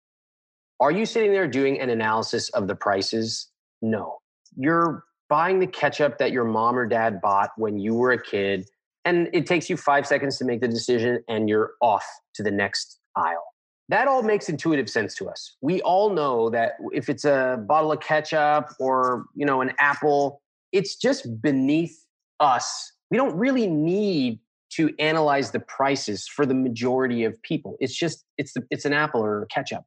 are you sitting there doing an analysis of the prices? No. You're buying the ketchup that your mom or dad bought when you were a kid, and it takes you five seconds to make the decision, and you're off to the next aisle. That all makes intuitive sense to us. We all know that if it's a bottle of ketchup or, you know, an apple, it's just beneath us. We don't really need to analyze the prices for the majority of people. It's just, it's the, it's an apple or a ketchup.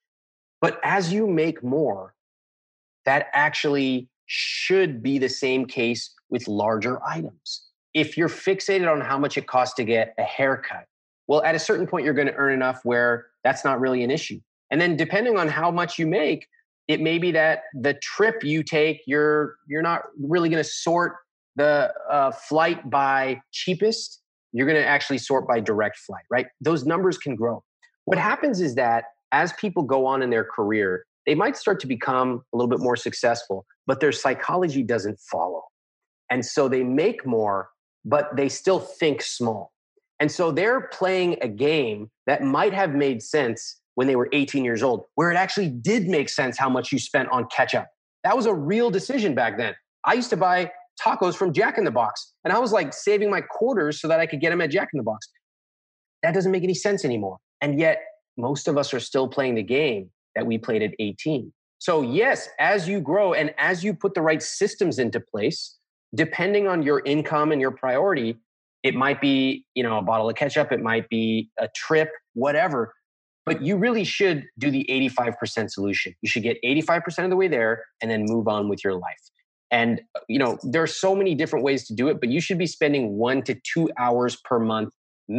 But as you make more, that actually should be the same case with larger items. If you're fixated on how much it costs to get a haircut, well, at a certain point, you're going to earn enough where that's not really an issue. And then depending on how much you make, it may be that the trip you take, you're, you're not really going to sort the uh, flight by cheapest. You're going to actually sort by direct flight, right? Those numbers can grow. What happens is that as people go on in their career, they might start to become a little bit more successful, but their psychology doesn't follow. And so they make more, but they still think small. And so they're playing a game that might have made sense when they were eighteen years old, where it actually did make sense how much you spent on ketchup. That was a real decision back then. I used to buy tacos from Jack in the Box. And I was like saving my quarters so that I could get them at Jack in the Box. That doesn't make any sense anymore. And yet most of us are still playing the game that we played at eighteen. So yes, as you grow and as you put the right systems into place, depending on your income and your priority, it might be, you know, a bottle of ketchup, it might be a trip, whatever. But you really should do the eighty-five percent solution. You should get eighty-five percent of the way there and then move on with your life. And, you know, there are so many different ways to do it, but you should be spending one to two hours per month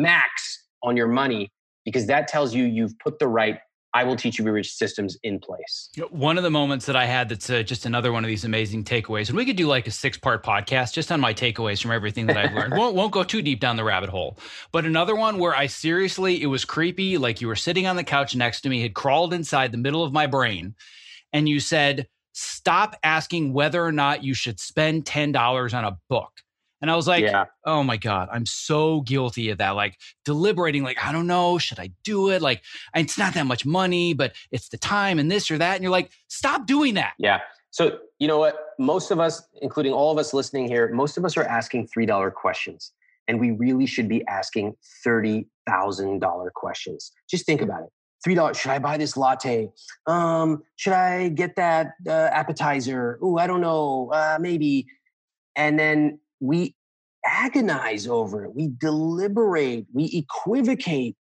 max on your money, because that tells you you've put the right I will teach you to be rich systems in place. One of the moments that I had that's uh, just another one of these amazing takeaways, and we could do like a six-part podcast just on my takeaways from everything that I've learned. won't, won't go too deep down the rabbit hole. But another one where I seriously, it was creepy, like you were sitting on the couch next to me, had crawled inside the middle of my brain, and you said, stop asking whether or not you should spend ten dollars on a book. And I was like, yeah. Oh my God, I'm so guilty of that. Like deliberating, like, I don't know, should I do it? Like, it's not that much money, but it's the time and this or that. And you're like, stop doing that. Yeah. So you know what? Most of us, including all of us listening here, most of us are asking three dollar questions. And we really should be asking thirty thousand dollars questions. Just think about it. three dollars, should I buy this latte? Um, should I get that uh, appetizer? Ooh, I don't know, uh, maybe. And then we agonize over it. We deliberate. We equivocate.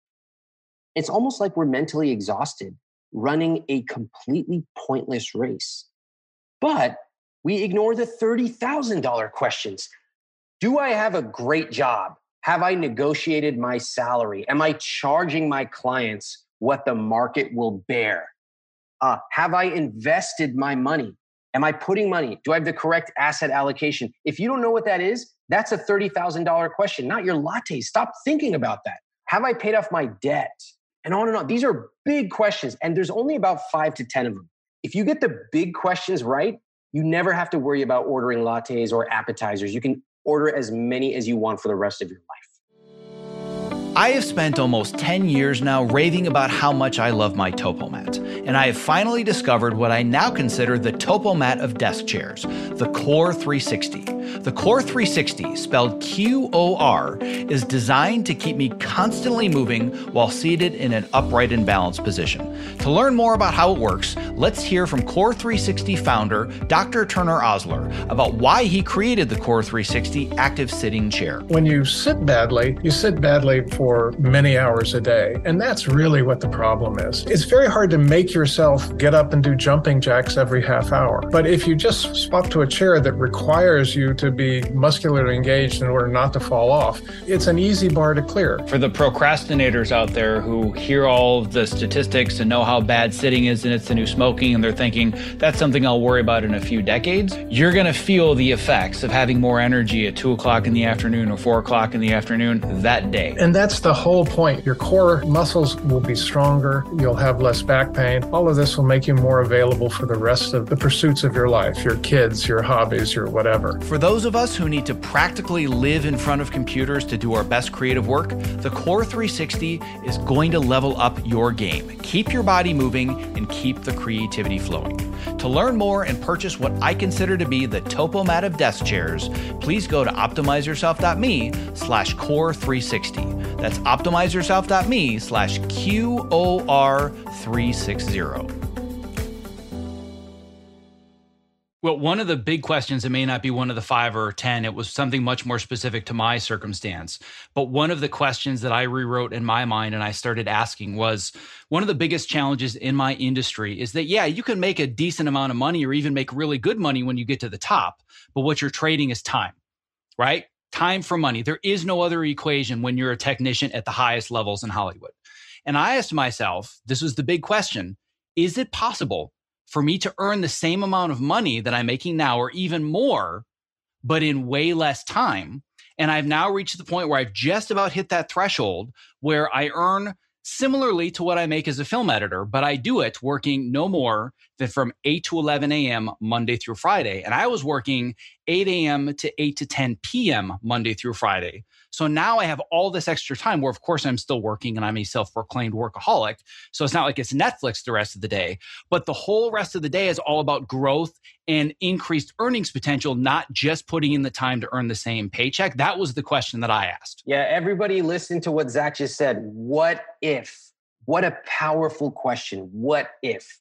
It's almost like we're mentally exhausted running a completely pointless race. But we ignore the thirty thousand dollars questions. Do I have a great job? Have I negotiated my salary? Am I charging my clients what the market will bear? Uh, have I invested my money? Am I putting money? Do I have the correct asset allocation? If you don't know what that is, that's a thirty thousand dollars question, not your latte. Stop thinking about that. Have I paid off my debt? And on and on. These are big questions, and there's only about five to ten of them. If you get the big questions right, you never have to worry about ordering lattes or appetizers. You can order as many as you want for the rest of your life. I have spent almost ten years now raving about how much I love my TopoMat, and I have finally discovered what I now consider the TopoMat of desk chairs, the Core three sixty. The Core three sixty, spelled Q O R, is designed to keep me constantly moving while seated in an upright and balanced position. To learn more about how it works, let's hear from Core three sixty founder Doctor Turner Osler about why he created the Core three sixty active sitting chair. When you sit badly, you sit badly for many hours a day, and that's really what the problem is. It's very hard to make yourself get up and do jumping jacks every half hour. But if you just swap to a chair that requires you to be muscularly engaged in order not to fall off, it's an easy bar to clear. For the procrastinators out there who hear all of the statistics and know how bad sitting is and it's the new smoking, and they're thinking, that's something I'll worry about in a few decades, you're going to feel the effects of having more energy at two o'clock in the afternoon or four o'clock in the afternoon that day. And that's the whole point. Your core muscles will be stronger. You'll have less back pain. All of this will make you more available for the rest of the pursuits of your life, your kids, your hobbies, your whatever. For those of us who need to practically live in front of computers to do our best creative work, the Core three sixty is going to level up your game. Keep your body moving and keep the creativity flowing. To learn more and purchase what I consider to be the TopoMat of desk chairs, please go to optimizeyourself.me slash core 360. That's optimizeyourself.me slash Q O R 360. Well, one of the big questions, it may not be one of the five or ten, it was something much more specific to my circumstance. But one of the questions that I rewrote in my mind and I started asking was, one of the biggest challenges in my industry is that, yeah, you can make a decent amount of money or even make really good money when you get to the top, but what you're trading is time, right? Time for money. There is no other equation when you're a technician at the highest levels in Hollywood. And I asked myself, this was the big question, is it possible for me to earn the same amount of money that I'm making now or even more, but in way less time? And I've now reached the point where I've just about hit that threshold where I earn similarly to what I make as a film editor, but I do it working no more than from eight to eleven a.m. Monday through Friday. And I was working eight a.m. to eight to ten p.m. Monday through Friday. So now I have all this extra time where, of course, I'm still working and I'm a self-proclaimed workaholic. So it's not like it's Netflix the rest of the day, but the whole rest of the day is all about growth and increased earnings potential, not just putting in the time to earn the same paycheck. That was the question that I asked. Yeah, everybody listen to what Zach just said. What if? What a powerful question. What if?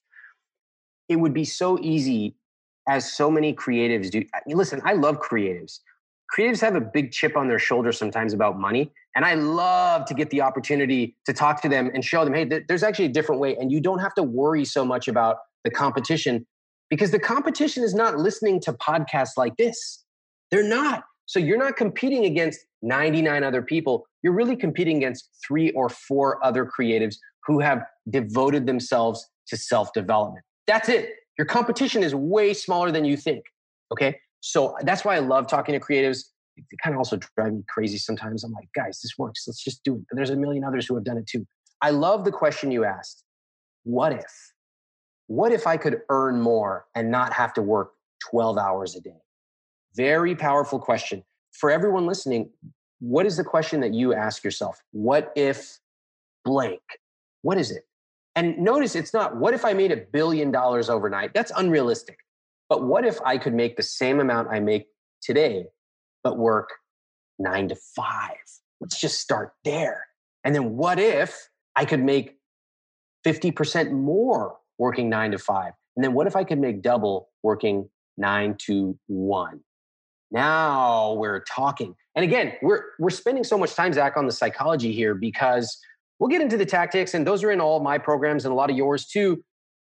It would be so easy, as so many creatives do. I mean, listen, I love creatives. Creatives have a big chip on their shoulder sometimes about money. And I love to get the opportunity to talk to them and show them, hey, th- there's actually a different way. And you don't have to worry so much about the competition, because the competition is not listening to podcasts like this. They're not. So you're not competing against ninety-nine other people. You're really competing against three or four other creatives who have devoted themselves to self-development. That's it. Your competition is way smaller than you think. Okay. So that's why I love talking to creatives. It kind of also drives me crazy sometimes. I'm like, guys, this works. Let's just do it. But there's a million others who have done it too. I love the question you asked. What if? What if I could earn more and not have to work twelve hours a day? Very powerful question. For everyone listening, what is the question that you ask yourself? What if blank? What is it? And notice it's not, what if I made a billion dollars overnight? That's unrealistic. But what if I could make the same amount I make today, but work nine to five? Let's just start there. And then what if I could make fifty percent more working nine to five? And then what if I could make double working nine to one? Now we're talking. And again, we're we're spending so much time, Zach, on the psychology here because we'll get into the tactics, and those are in all my programs and a lot of yours too.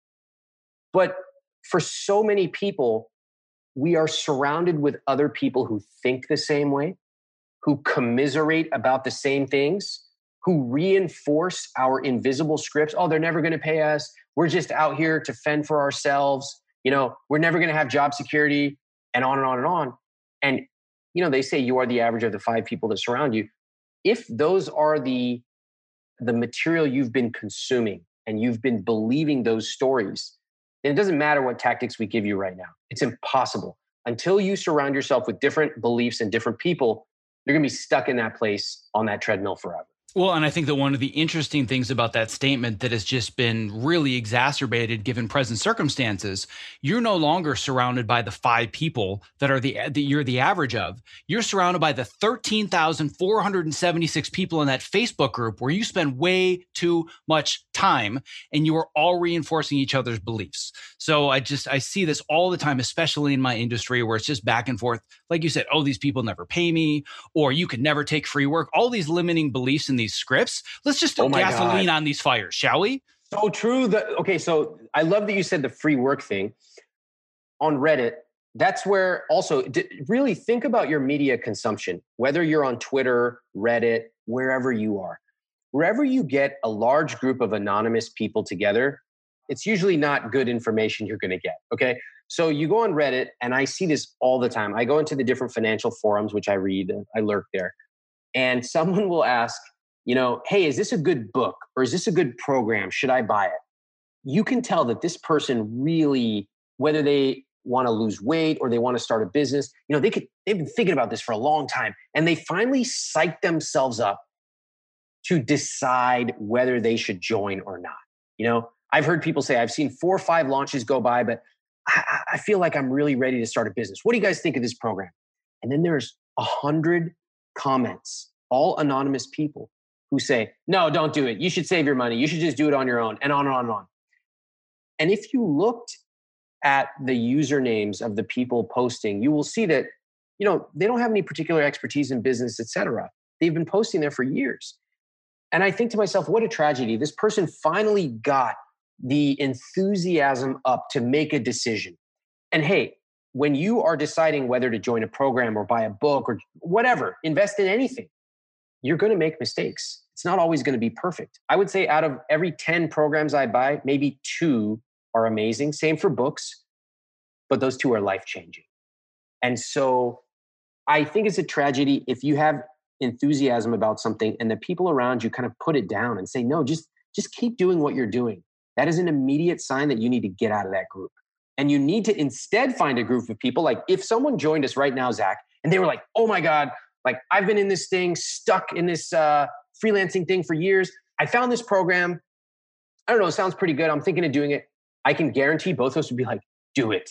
But for so many people, we are surrounded with other people who think the same way, who commiserate about the same things, who reinforce our invisible scripts. Oh, they're never going to pay us. We're just out here to fend for ourselves. You know, we're never going to have job security, and on and on and on. And, you know, they say you are the average of the five people that surround you. If those are the, the material you've been consuming and you've been believing those stories, then it doesn't matter what tactics we give you right now. It's impossible. Until you surround yourself with different beliefs and different people, you're going to be stuck in that place on that treadmill forever. Well, and I think that one of the interesting things about that statement that has just been really exacerbated given present circumstances, you're no longer surrounded by the five people that are the that you're the average of. You're surrounded by the thirteen thousand four hundred seventy-six people in that Facebook group where you spend way too much time and you are all reinforcing each other's beliefs. So I just I see this all the time, especially in my industry where it's just back and forth. Like you said, oh, these people never pay me, or you could never take free work. All these limiting beliefs in these scripts. Let's just throw oh gasoline God. on these fires, shall we? So true. The, okay, so I love that you said the free work thing. On Reddit, that's where also d- really think about your media consumption, whether you're on Twitter, Reddit, wherever you are. Wherever you get a large group of anonymous people together, it's usually not good information you're going to get, okay? So you go on Reddit, and I see this all the time. I go into the different financial forums, which I read, I lurk there, and someone will ask, you know, hey, is this a good book or is this a good program? Should I buy it? You can tell that this person really, whether they want to lose weight or they want to start a business, you know, they could, they've been thinking about this for a long time, and they finally psych themselves up to decide whether they should join or not. You know, I've heard people say, I've seen four or five launches go by, but I, I feel like I'm really ready to start a business. What do you guys think of this program? And then there's a hundred comments, all anonymous people who say, no, don't do it. You should save your money. You should just do it on your own, and on and on and on. And if you looked at the usernames of the people posting, you will see that, you know, they don't have any particular expertise in business, et cetera. They've been posting there for years. And I think to myself, what a tragedy. This person finally got the enthusiasm up to make a decision. And hey, when you are deciding whether to join a program or buy a book or whatever, invest in anything, you're going to make mistakes. It's not always going to be perfect. I would say out of every ten programs I buy, maybe two are amazing. Same for books, but those two are life-changing. And so I think it's a tragedy if you have enthusiasm about something and the people around you kind of put it down and say, no, just, just keep doing what you're doing. That is an immediate sign that you need to get out of that group. And you need to instead find a group of people. Like if someone joined us right now, Zach, and they were like, oh my God, like I've been in this thing, stuck in this uh, freelancing thing for years. I found this program. I don't know, it sounds pretty good. I'm thinking of doing it. I can guarantee both of us would be like, do it.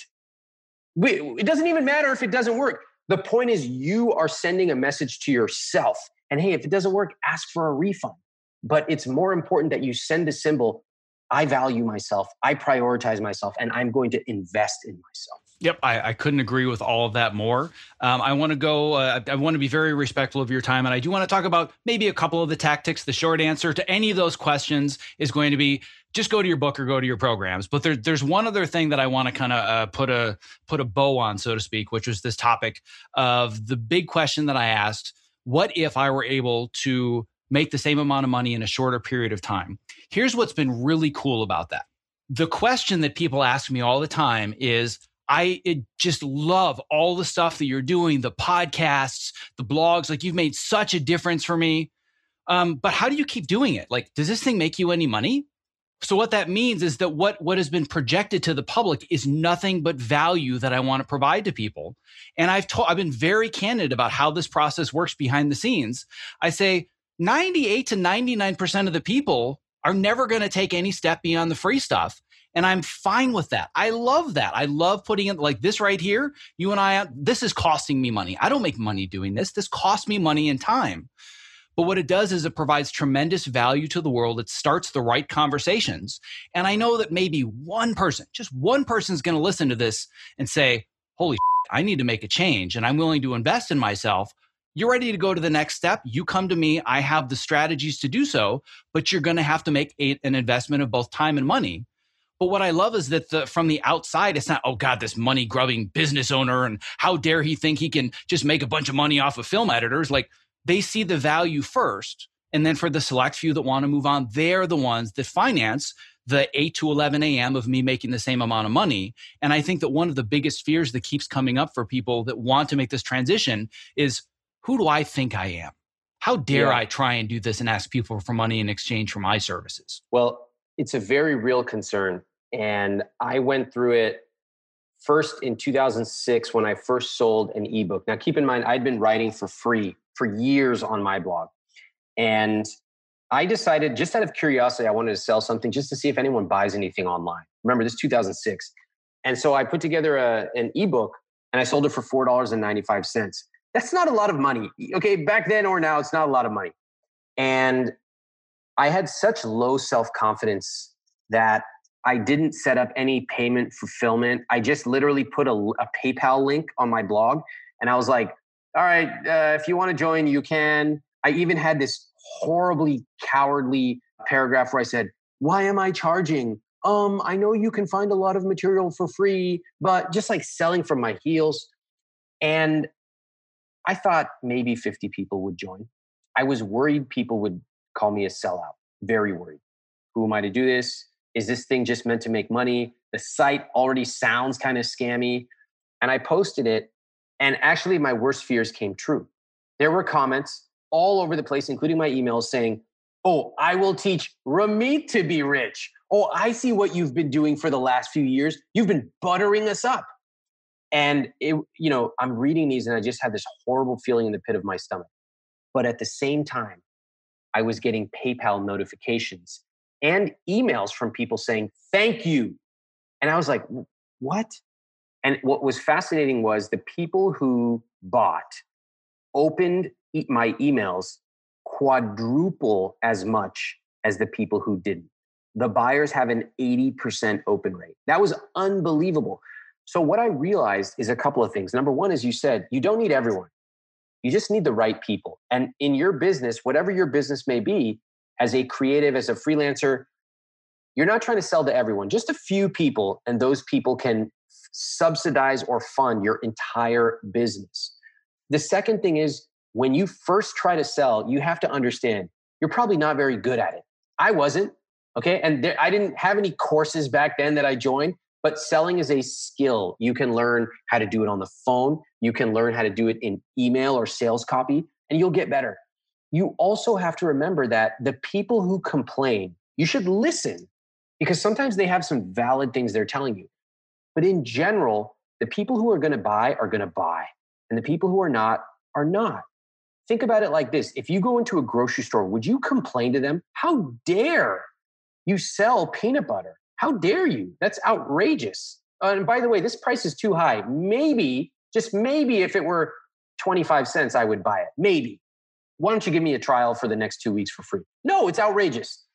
We, it doesn't even matter if it doesn't work. The point is you are sending a message to yourself. And hey, if it doesn't work, ask for a refund. But it's more important that you send a symbol. I value myself. I prioritize myself, and I'm going to invest in myself. Yep, I, I couldn't agree with all of that more. Um, I want to go, uh, I want to be very respectful of your time. And I do want to talk about maybe a couple of the tactics. The short answer to any of those questions is going to be just go to your book or go to your programs. But there, there's one other thing that I want to kind of uh, put a put a bow on, so to speak, which was this topic of the big question that I asked: what if I were able to make the same amount of money in a shorter period of time? Here's what's been really cool about that. The question that people ask me all the time is, I it just love all the stuff that you're doing, the podcasts, the blogs, like you've made such a difference for me. Um, but how do you keep doing it? Like, does this thing make you any money? So what that means is that what, what has been projected to the public is nothing but value that I want to provide to people. And I've told, I've been very candid about how this process works behind the scenes. I say ninety-eight to ninety-nine percent of the people are never going to take any step beyond the free stuff. And I'm fine with that. I love that. I love putting it like this right here. You and I, this is costing me money. I don't make money doing this. This costs me money and time. But what it does is it provides tremendous value to the world. It starts the right conversations. And I know that maybe one person, just one person is going to listen to this and say, holy shit, I need to make a change and I'm willing to invest in myself. You're ready to go to the next step. You come to me. I have the strategies to do so, but you're going to have to make a, an investment of both time and money. But what I love is that the, from the outside, it's not, oh God, this money grubbing business owner, and how dare he think he can just make a bunch of money off of film editors. Like, they see the value first. And then for the select few that want to move on, they're the ones that finance the eight to eleven a.m. of me making the same amount of money. And I think that one of the biggest fears that keeps coming up for people that want to make this transition is, who do I think I am? How dare yeah. I try and do this and ask people for money in exchange for my services? Well, it's a very real concern. And I went through it first in two thousand six when I first sold an ebook. Now, keep in mind, I'd been writing for free for years on my blog. And I decided just out of curiosity, I wanted to sell something just to see if anyone buys anything online. Remember, this is two thousand six. And so I put together a, an ebook and I sold it for four dollars and ninety-five cents. That's not a lot of money. Okay, back then or now, it's not a lot of money. And I had such low self-confidence that I didn't set up any payment fulfillment. I just literally put a, a PayPal link on my blog. And I was like, all right, uh, if you want to join, you can. I even had this horribly cowardly paragraph where I said, why am I charging? Um, I know you can find a lot of material for free, but just like selling from my heels. And I thought maybe fifty people would join. I was worried people would call me a sellout. Very worried. Who am I to do this? Is this thing just meant to make money? The site already sounds kind of scammy. And I posted it. And actually, my worst fears came true. There were comments all over the place, including my emails saying, oh, I will teach Ramit to be rich. Oh, I see what you've been doing for the last few years. You've been buttering us up. And it, you know, I'm reading these and I just had this horrible feeling in the pit of my stomach. But at the same time, I was getting PayPal notifications and emails from people saying, thank you. And I was like, what? And what was fascinating was the people who bought opened my emails quadruple as much as the people who didn't. The buyers have an eighty percent open rate. That was unbelievable. So what I realized is a couple of things. Number one, as you said, you don't need everyone. You just need the right people. And in your business, whatever your business may be, as a creative, as a freelancer, you're not trying to sell to everyone, just a few people, and those people can subsidize or fund your entire business. The second thing is when you first try to sell, you have to understand you're probably not very good at it. I wasn't, okay? And there, I didn't have any courses back then that I joined, but selling is a skill. You can learn how to do it on the phone. You can learn how to do it in email or sales copy, and you'll get better. You also have to remember that the people who complain, you should listen because sometimes they have some valid things they're telling you. But in general, the people who are going to buy are going to buy, and the people who are not are not. Think about it like this. If you go into a grocery store, would you complain to them? How dare you sell peanut butter? How dare you? That's outrageous. Uh, and by the way, this price is too high. Maybe, just maybe if it were twenty-five cents, I would buy it. Maybe. Why don't you give me a trial for the next two weeks for free? No, it's outrageous.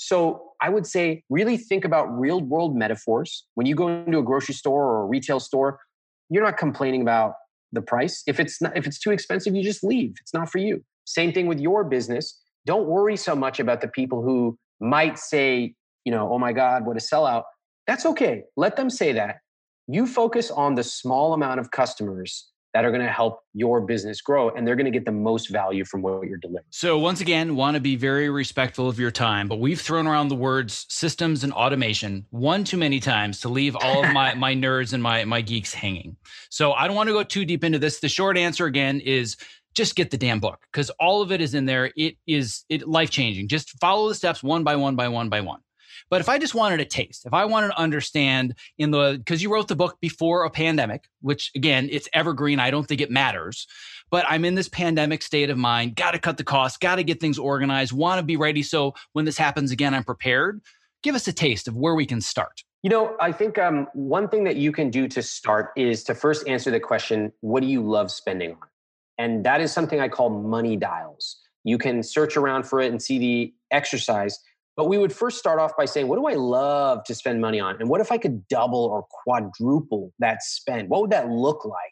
So I would say really think about real world metaphors. When you go into a grocery store or a retail store, you're not complaining about the price. If it's not, if it's too expensive, you just leave. It's not for you. Same thing with your business. Don't worry so much about the people who might say, you know, oh my God, what a sellout. That's okay. Let them say that. You focus on the small amount of customers that are going to help your business grow, and they're going to get the most value from what you're delivering. So once again, want to be very respectful of your time, but we've thrown around the words systems and automation one too many times to leave all of my, my nerds and my, my geeks hanging. So I don't want to go too deep into this. The short answer again is just get the damn book because all of it is in there. It is it life-changing. Just follow the steps one by one by one by one. But if I just wanted a taste, if I wanted to understand in the, because you wrote the book before a pandemic, which again, it's evergreen. I don't think it matters, but I'm in this pandemic state of mind, got to cut the costs, got to get things organized, want to be ready. So when this happens again, I'm prepared. Give us a taste of where we can start. You know, I think um, one thing that you can do to start is to first answer the question, what do you love spending on? And that is something I call money dials. You can search around for it and see the exercise. But we would first start off by saying, what do I love to spend money on? And what if I could double or quadruple that spend? What would that look like?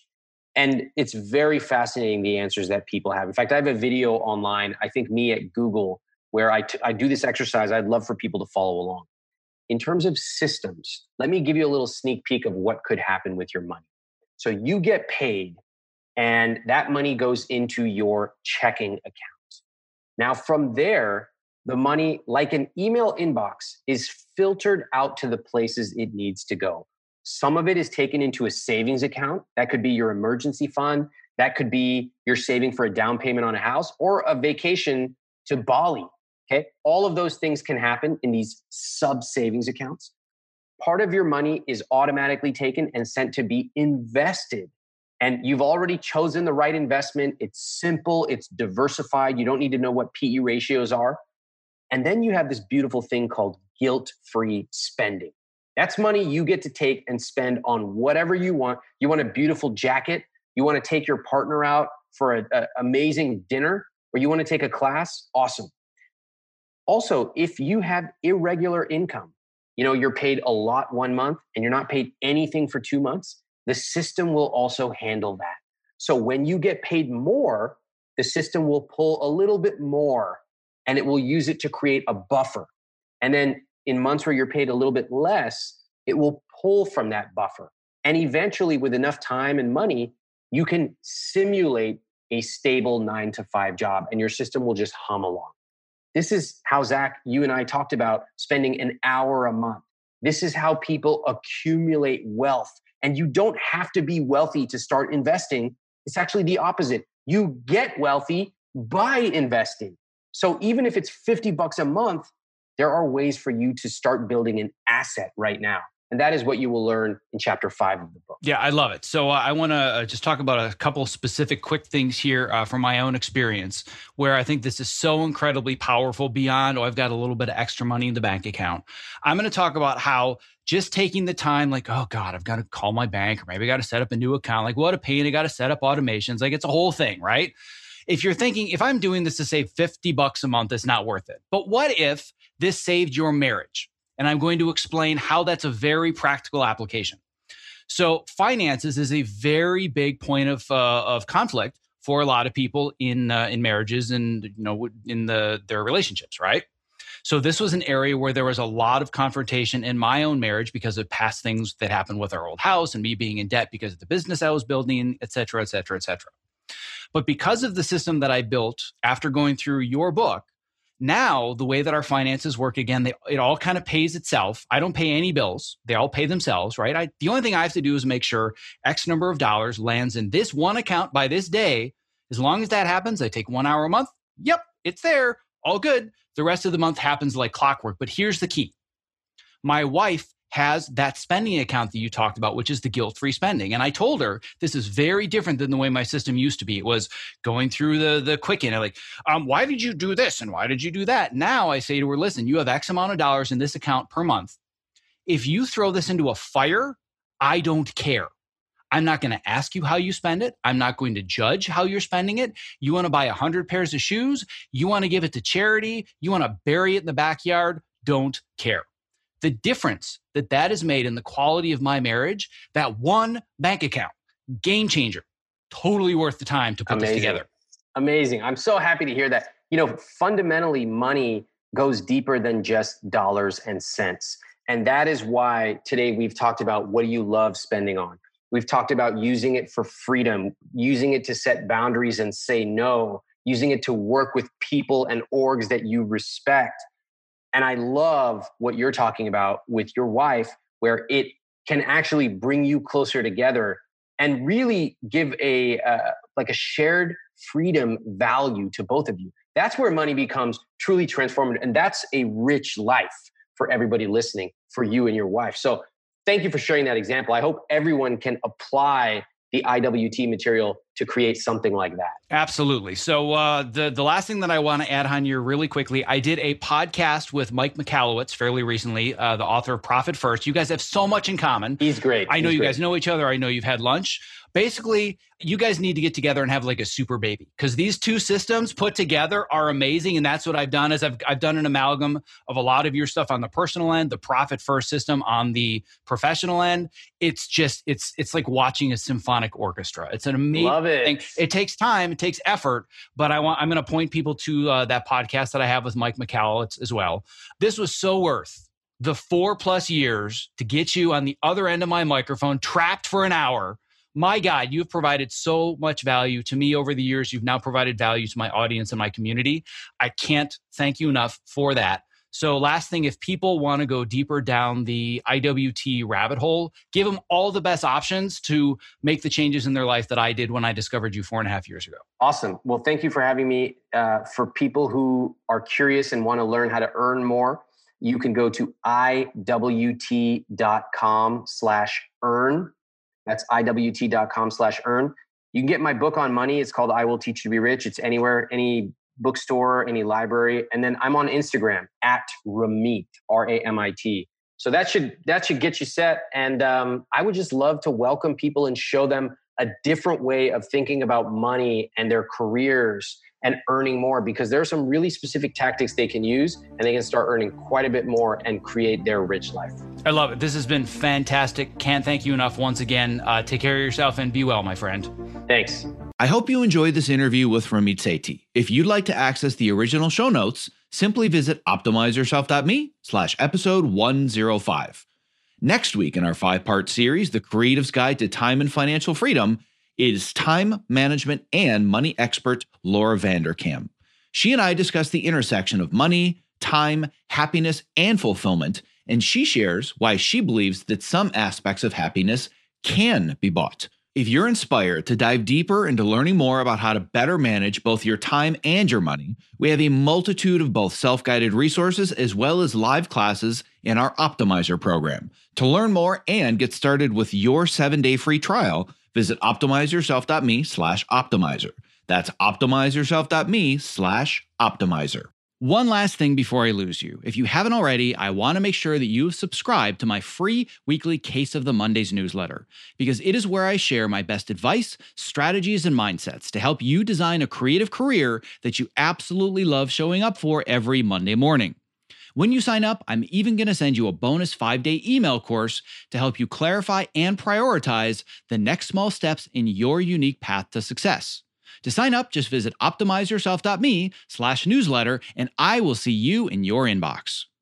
And it's very fascinating, the answers that people have. In fact, I have a video online, I think me at Google, where I, t- I do this exercise. I'd love for people to follow along. In terms of systems, let me give you a little sneak peek of what could happen with your money. So you get paid, and that money goes into your checking account. Now from there, the money, like an email inbox, is filtered out to the places it needs to go. Some of it is taken into a savings account. That could be your emergency fund. That could be your saving for a down payment on a house or a vacation to Bali. Okay. All of those things can happen in these sub savings accounts. Part of your money is automatically taken and sent to be invested. And you've already chosen the right investment. It's simple. It's diversified. You don't need to know what P E ratios are. And then you have this beautiful thing called guilt-free spending. That's money you get to take and spend on whatever you want. You want a beautiful jacket. You want to take your partner out for an amazing dinner, or you want to take a class. Awesome. Also, if you have irregular income, you know, you're paid a lot one month and you're not paid anything for two months, the system will also handle that. So when you get paid more, the system will pull a little bit more and it will use it to create a buffer. And then in months where you're paid a little bit less, it will pull from that buffer. And eventually, with enough time and money, you can simulate a stable nine to five job and your system will just hum along. This is how, Zach, you and I talked about spending an hour a month. This is how people accumulate wealth. And you don't have to be wealthy to start investing. It's actually the opposite. You get wealthy by investing. So even if it's fifty bucks a month, there are ways for you to start building an asset right now. And that is what you will learn in chapter five of the book. Yeah, I love it. So uh, I want to uh, just talk about a couple specific quick things here uh, from my own experience, where I think this is so incredibly powerful beyond, oh, I've got a little bit of extra money in the bank account. I'm going to talk about how just taking the time, like, oh God, I've got to call my bank, or maybe I got to set up a new account. Like, what a pain. I got to set up automations. Like, it's a whole thing, right? If you're thinking, if I'm doing this to save fifty bucks a month, it's not worth it. But what if this saved your marriage? And I'm going to explain how that's a very practical application. So finances is a very big point of uh, of conflict for a lot of people in uh, in marriages and, you know, in the their relationships, right? So this was an area where there was a lot of confrontation in my own marriage because of past things that happened with our old house and me being in debt because of the business I was building, et cetera, et cetera, et cetera. But because of the system that I built after going through your book, now, the way that our finances work, again, they, it all kind of pays itself. I don't pay any bills. They all pay themselves, right? I, the only thing I have to do is make sure X number of dollars lands in this one account by this day. As long as that happens, I take one hour a month. Yep, it's there. All good. The rest of the month happens like clockwork. But here's the key. My wife has that spending account that you talked about, which is the guilt-free spending. And I told her this is very different than the way my system used to be. It was going through the the Quicken and like, um, why did you do this? And why did you do that? Now I say to her, listen, you have X amount of dollars in this account per month. If you throw this into a fire, I don't care. I'm not going to ask you how you spend it. I'm not going to judge how you're spending it. You want to buy one hundred pairs of shoes? You want to give it to charity? You want to bury it in the backyard? Don't care. The difference that that has made in the quality of my marriage, that one bank account, game changer, totally worth the time to put Amazing. this together. Amazing. I'm so happy to hear that. You know, fundamentally, money goes deeper than just dollars and cents. And that is why today we've talked about what do you love spending on? We've talked about using it for freedom, using it to set boundaries and say no, using it to work with people and orgs that you respect. And I love what you're talking about with your wife, where it can actually bring you closer together and really give a uh, like a shared freedom value to both of you. That's where money becomes truly transformative. And that's a rich life for everybody listening, for you and your wife. So thank you for sharing that example. I hope everyone can apply the I W T material to create something like that. Absolutely. So uh, the, the last thing that I want to add on here really quickly, I did a podcast with Mike Michalowicz fairly recently, uh, the author of Profit First. You guys have so much in common. He's great. I know He's you great. guys know each other. I know you've had lunch. Basically, you guys need to get together and have like a super baby, because these two systems put together are amazing. And that's what I've done is I've, I've done an amalgam of a lot of your stuff on the personal end, the Profit First system on the professional end. It's just, it's it's like watching a symphonic orchestra. It's an amazing Love it. thing. It takes time, it takes effort, but I want, I'm going to point people to uh, that podcast that I have with Mike Michalowicz as well. This was so worth the four plus years to get you on the other end of my microphone, trapped for an hour. My God, you've provided so much value to me over the years. You've now provided value to my audience and my community. I can't thank you enough for that. So last thing, if people want to go deeper down the I W T rabbit hole, give them all the best options to make the changes in their life that I did when I discovered you four and a half years ago. Awesome. Well, thank you for having me. Uh, for people who are curious and want to learn how to earn more, you can go to iwt.com slash earn. That's iwt.com slash earn. You can get my book on money. It's called I Will Teach You to Be Rich. It's anywhere, any bookstore, any library. And then I'm on Instagram at Ramit, R A M I T. So that should that should get you set. And um, I would just love to welcome people and show them a different way of thinking about money and their careers and earning more, because there are some really specific tactics they can use and they can start earning quite a bit more and create their rich life. I love it. This has been fantastic. Can't thank you enough once again. Uh, take care of yourself and be well, my friend. Thanks. I hope you enjoyed this interview with Ramit Sethi. If you'd like to access the original show notes, simply visit optimizeyourself.me slash episode 105. Next week in our five-part series, The Creative's Guide to Time and Financial Freedom, is time management and money expert Laura Vanderkam. She and I discuss the intersection of money, time, happiness, and fulfillment, and she shares why she believes that some aspects of happiness can be bought. If you're inspired to dive deeper into learning more about how to better manage both your time and your money, we have a multitude of both self-guided resources as well as live classes in our Optimizer program. To learn more and get started with your seven-day free trial, visit optimizeyourself.me slash optimizer. That's optimizeyourself.me slash optimizer. One last thing before I lose you. If you haven't already, I want to make sure that you've subscribed to my free weekly Case of the Mondays newsletter, because it is where I share my best advice, strategies, and mindsets to help you design a creative career that you absolutely love showing up for every Monday morning. When you sign up, I'm even going to send you a bonus five-day email course to help you clarify and prioritize the next small steps in your unique path to success. To sign up, just visit optimizeyourself.me slash newsletter, and I will see you in your inbox.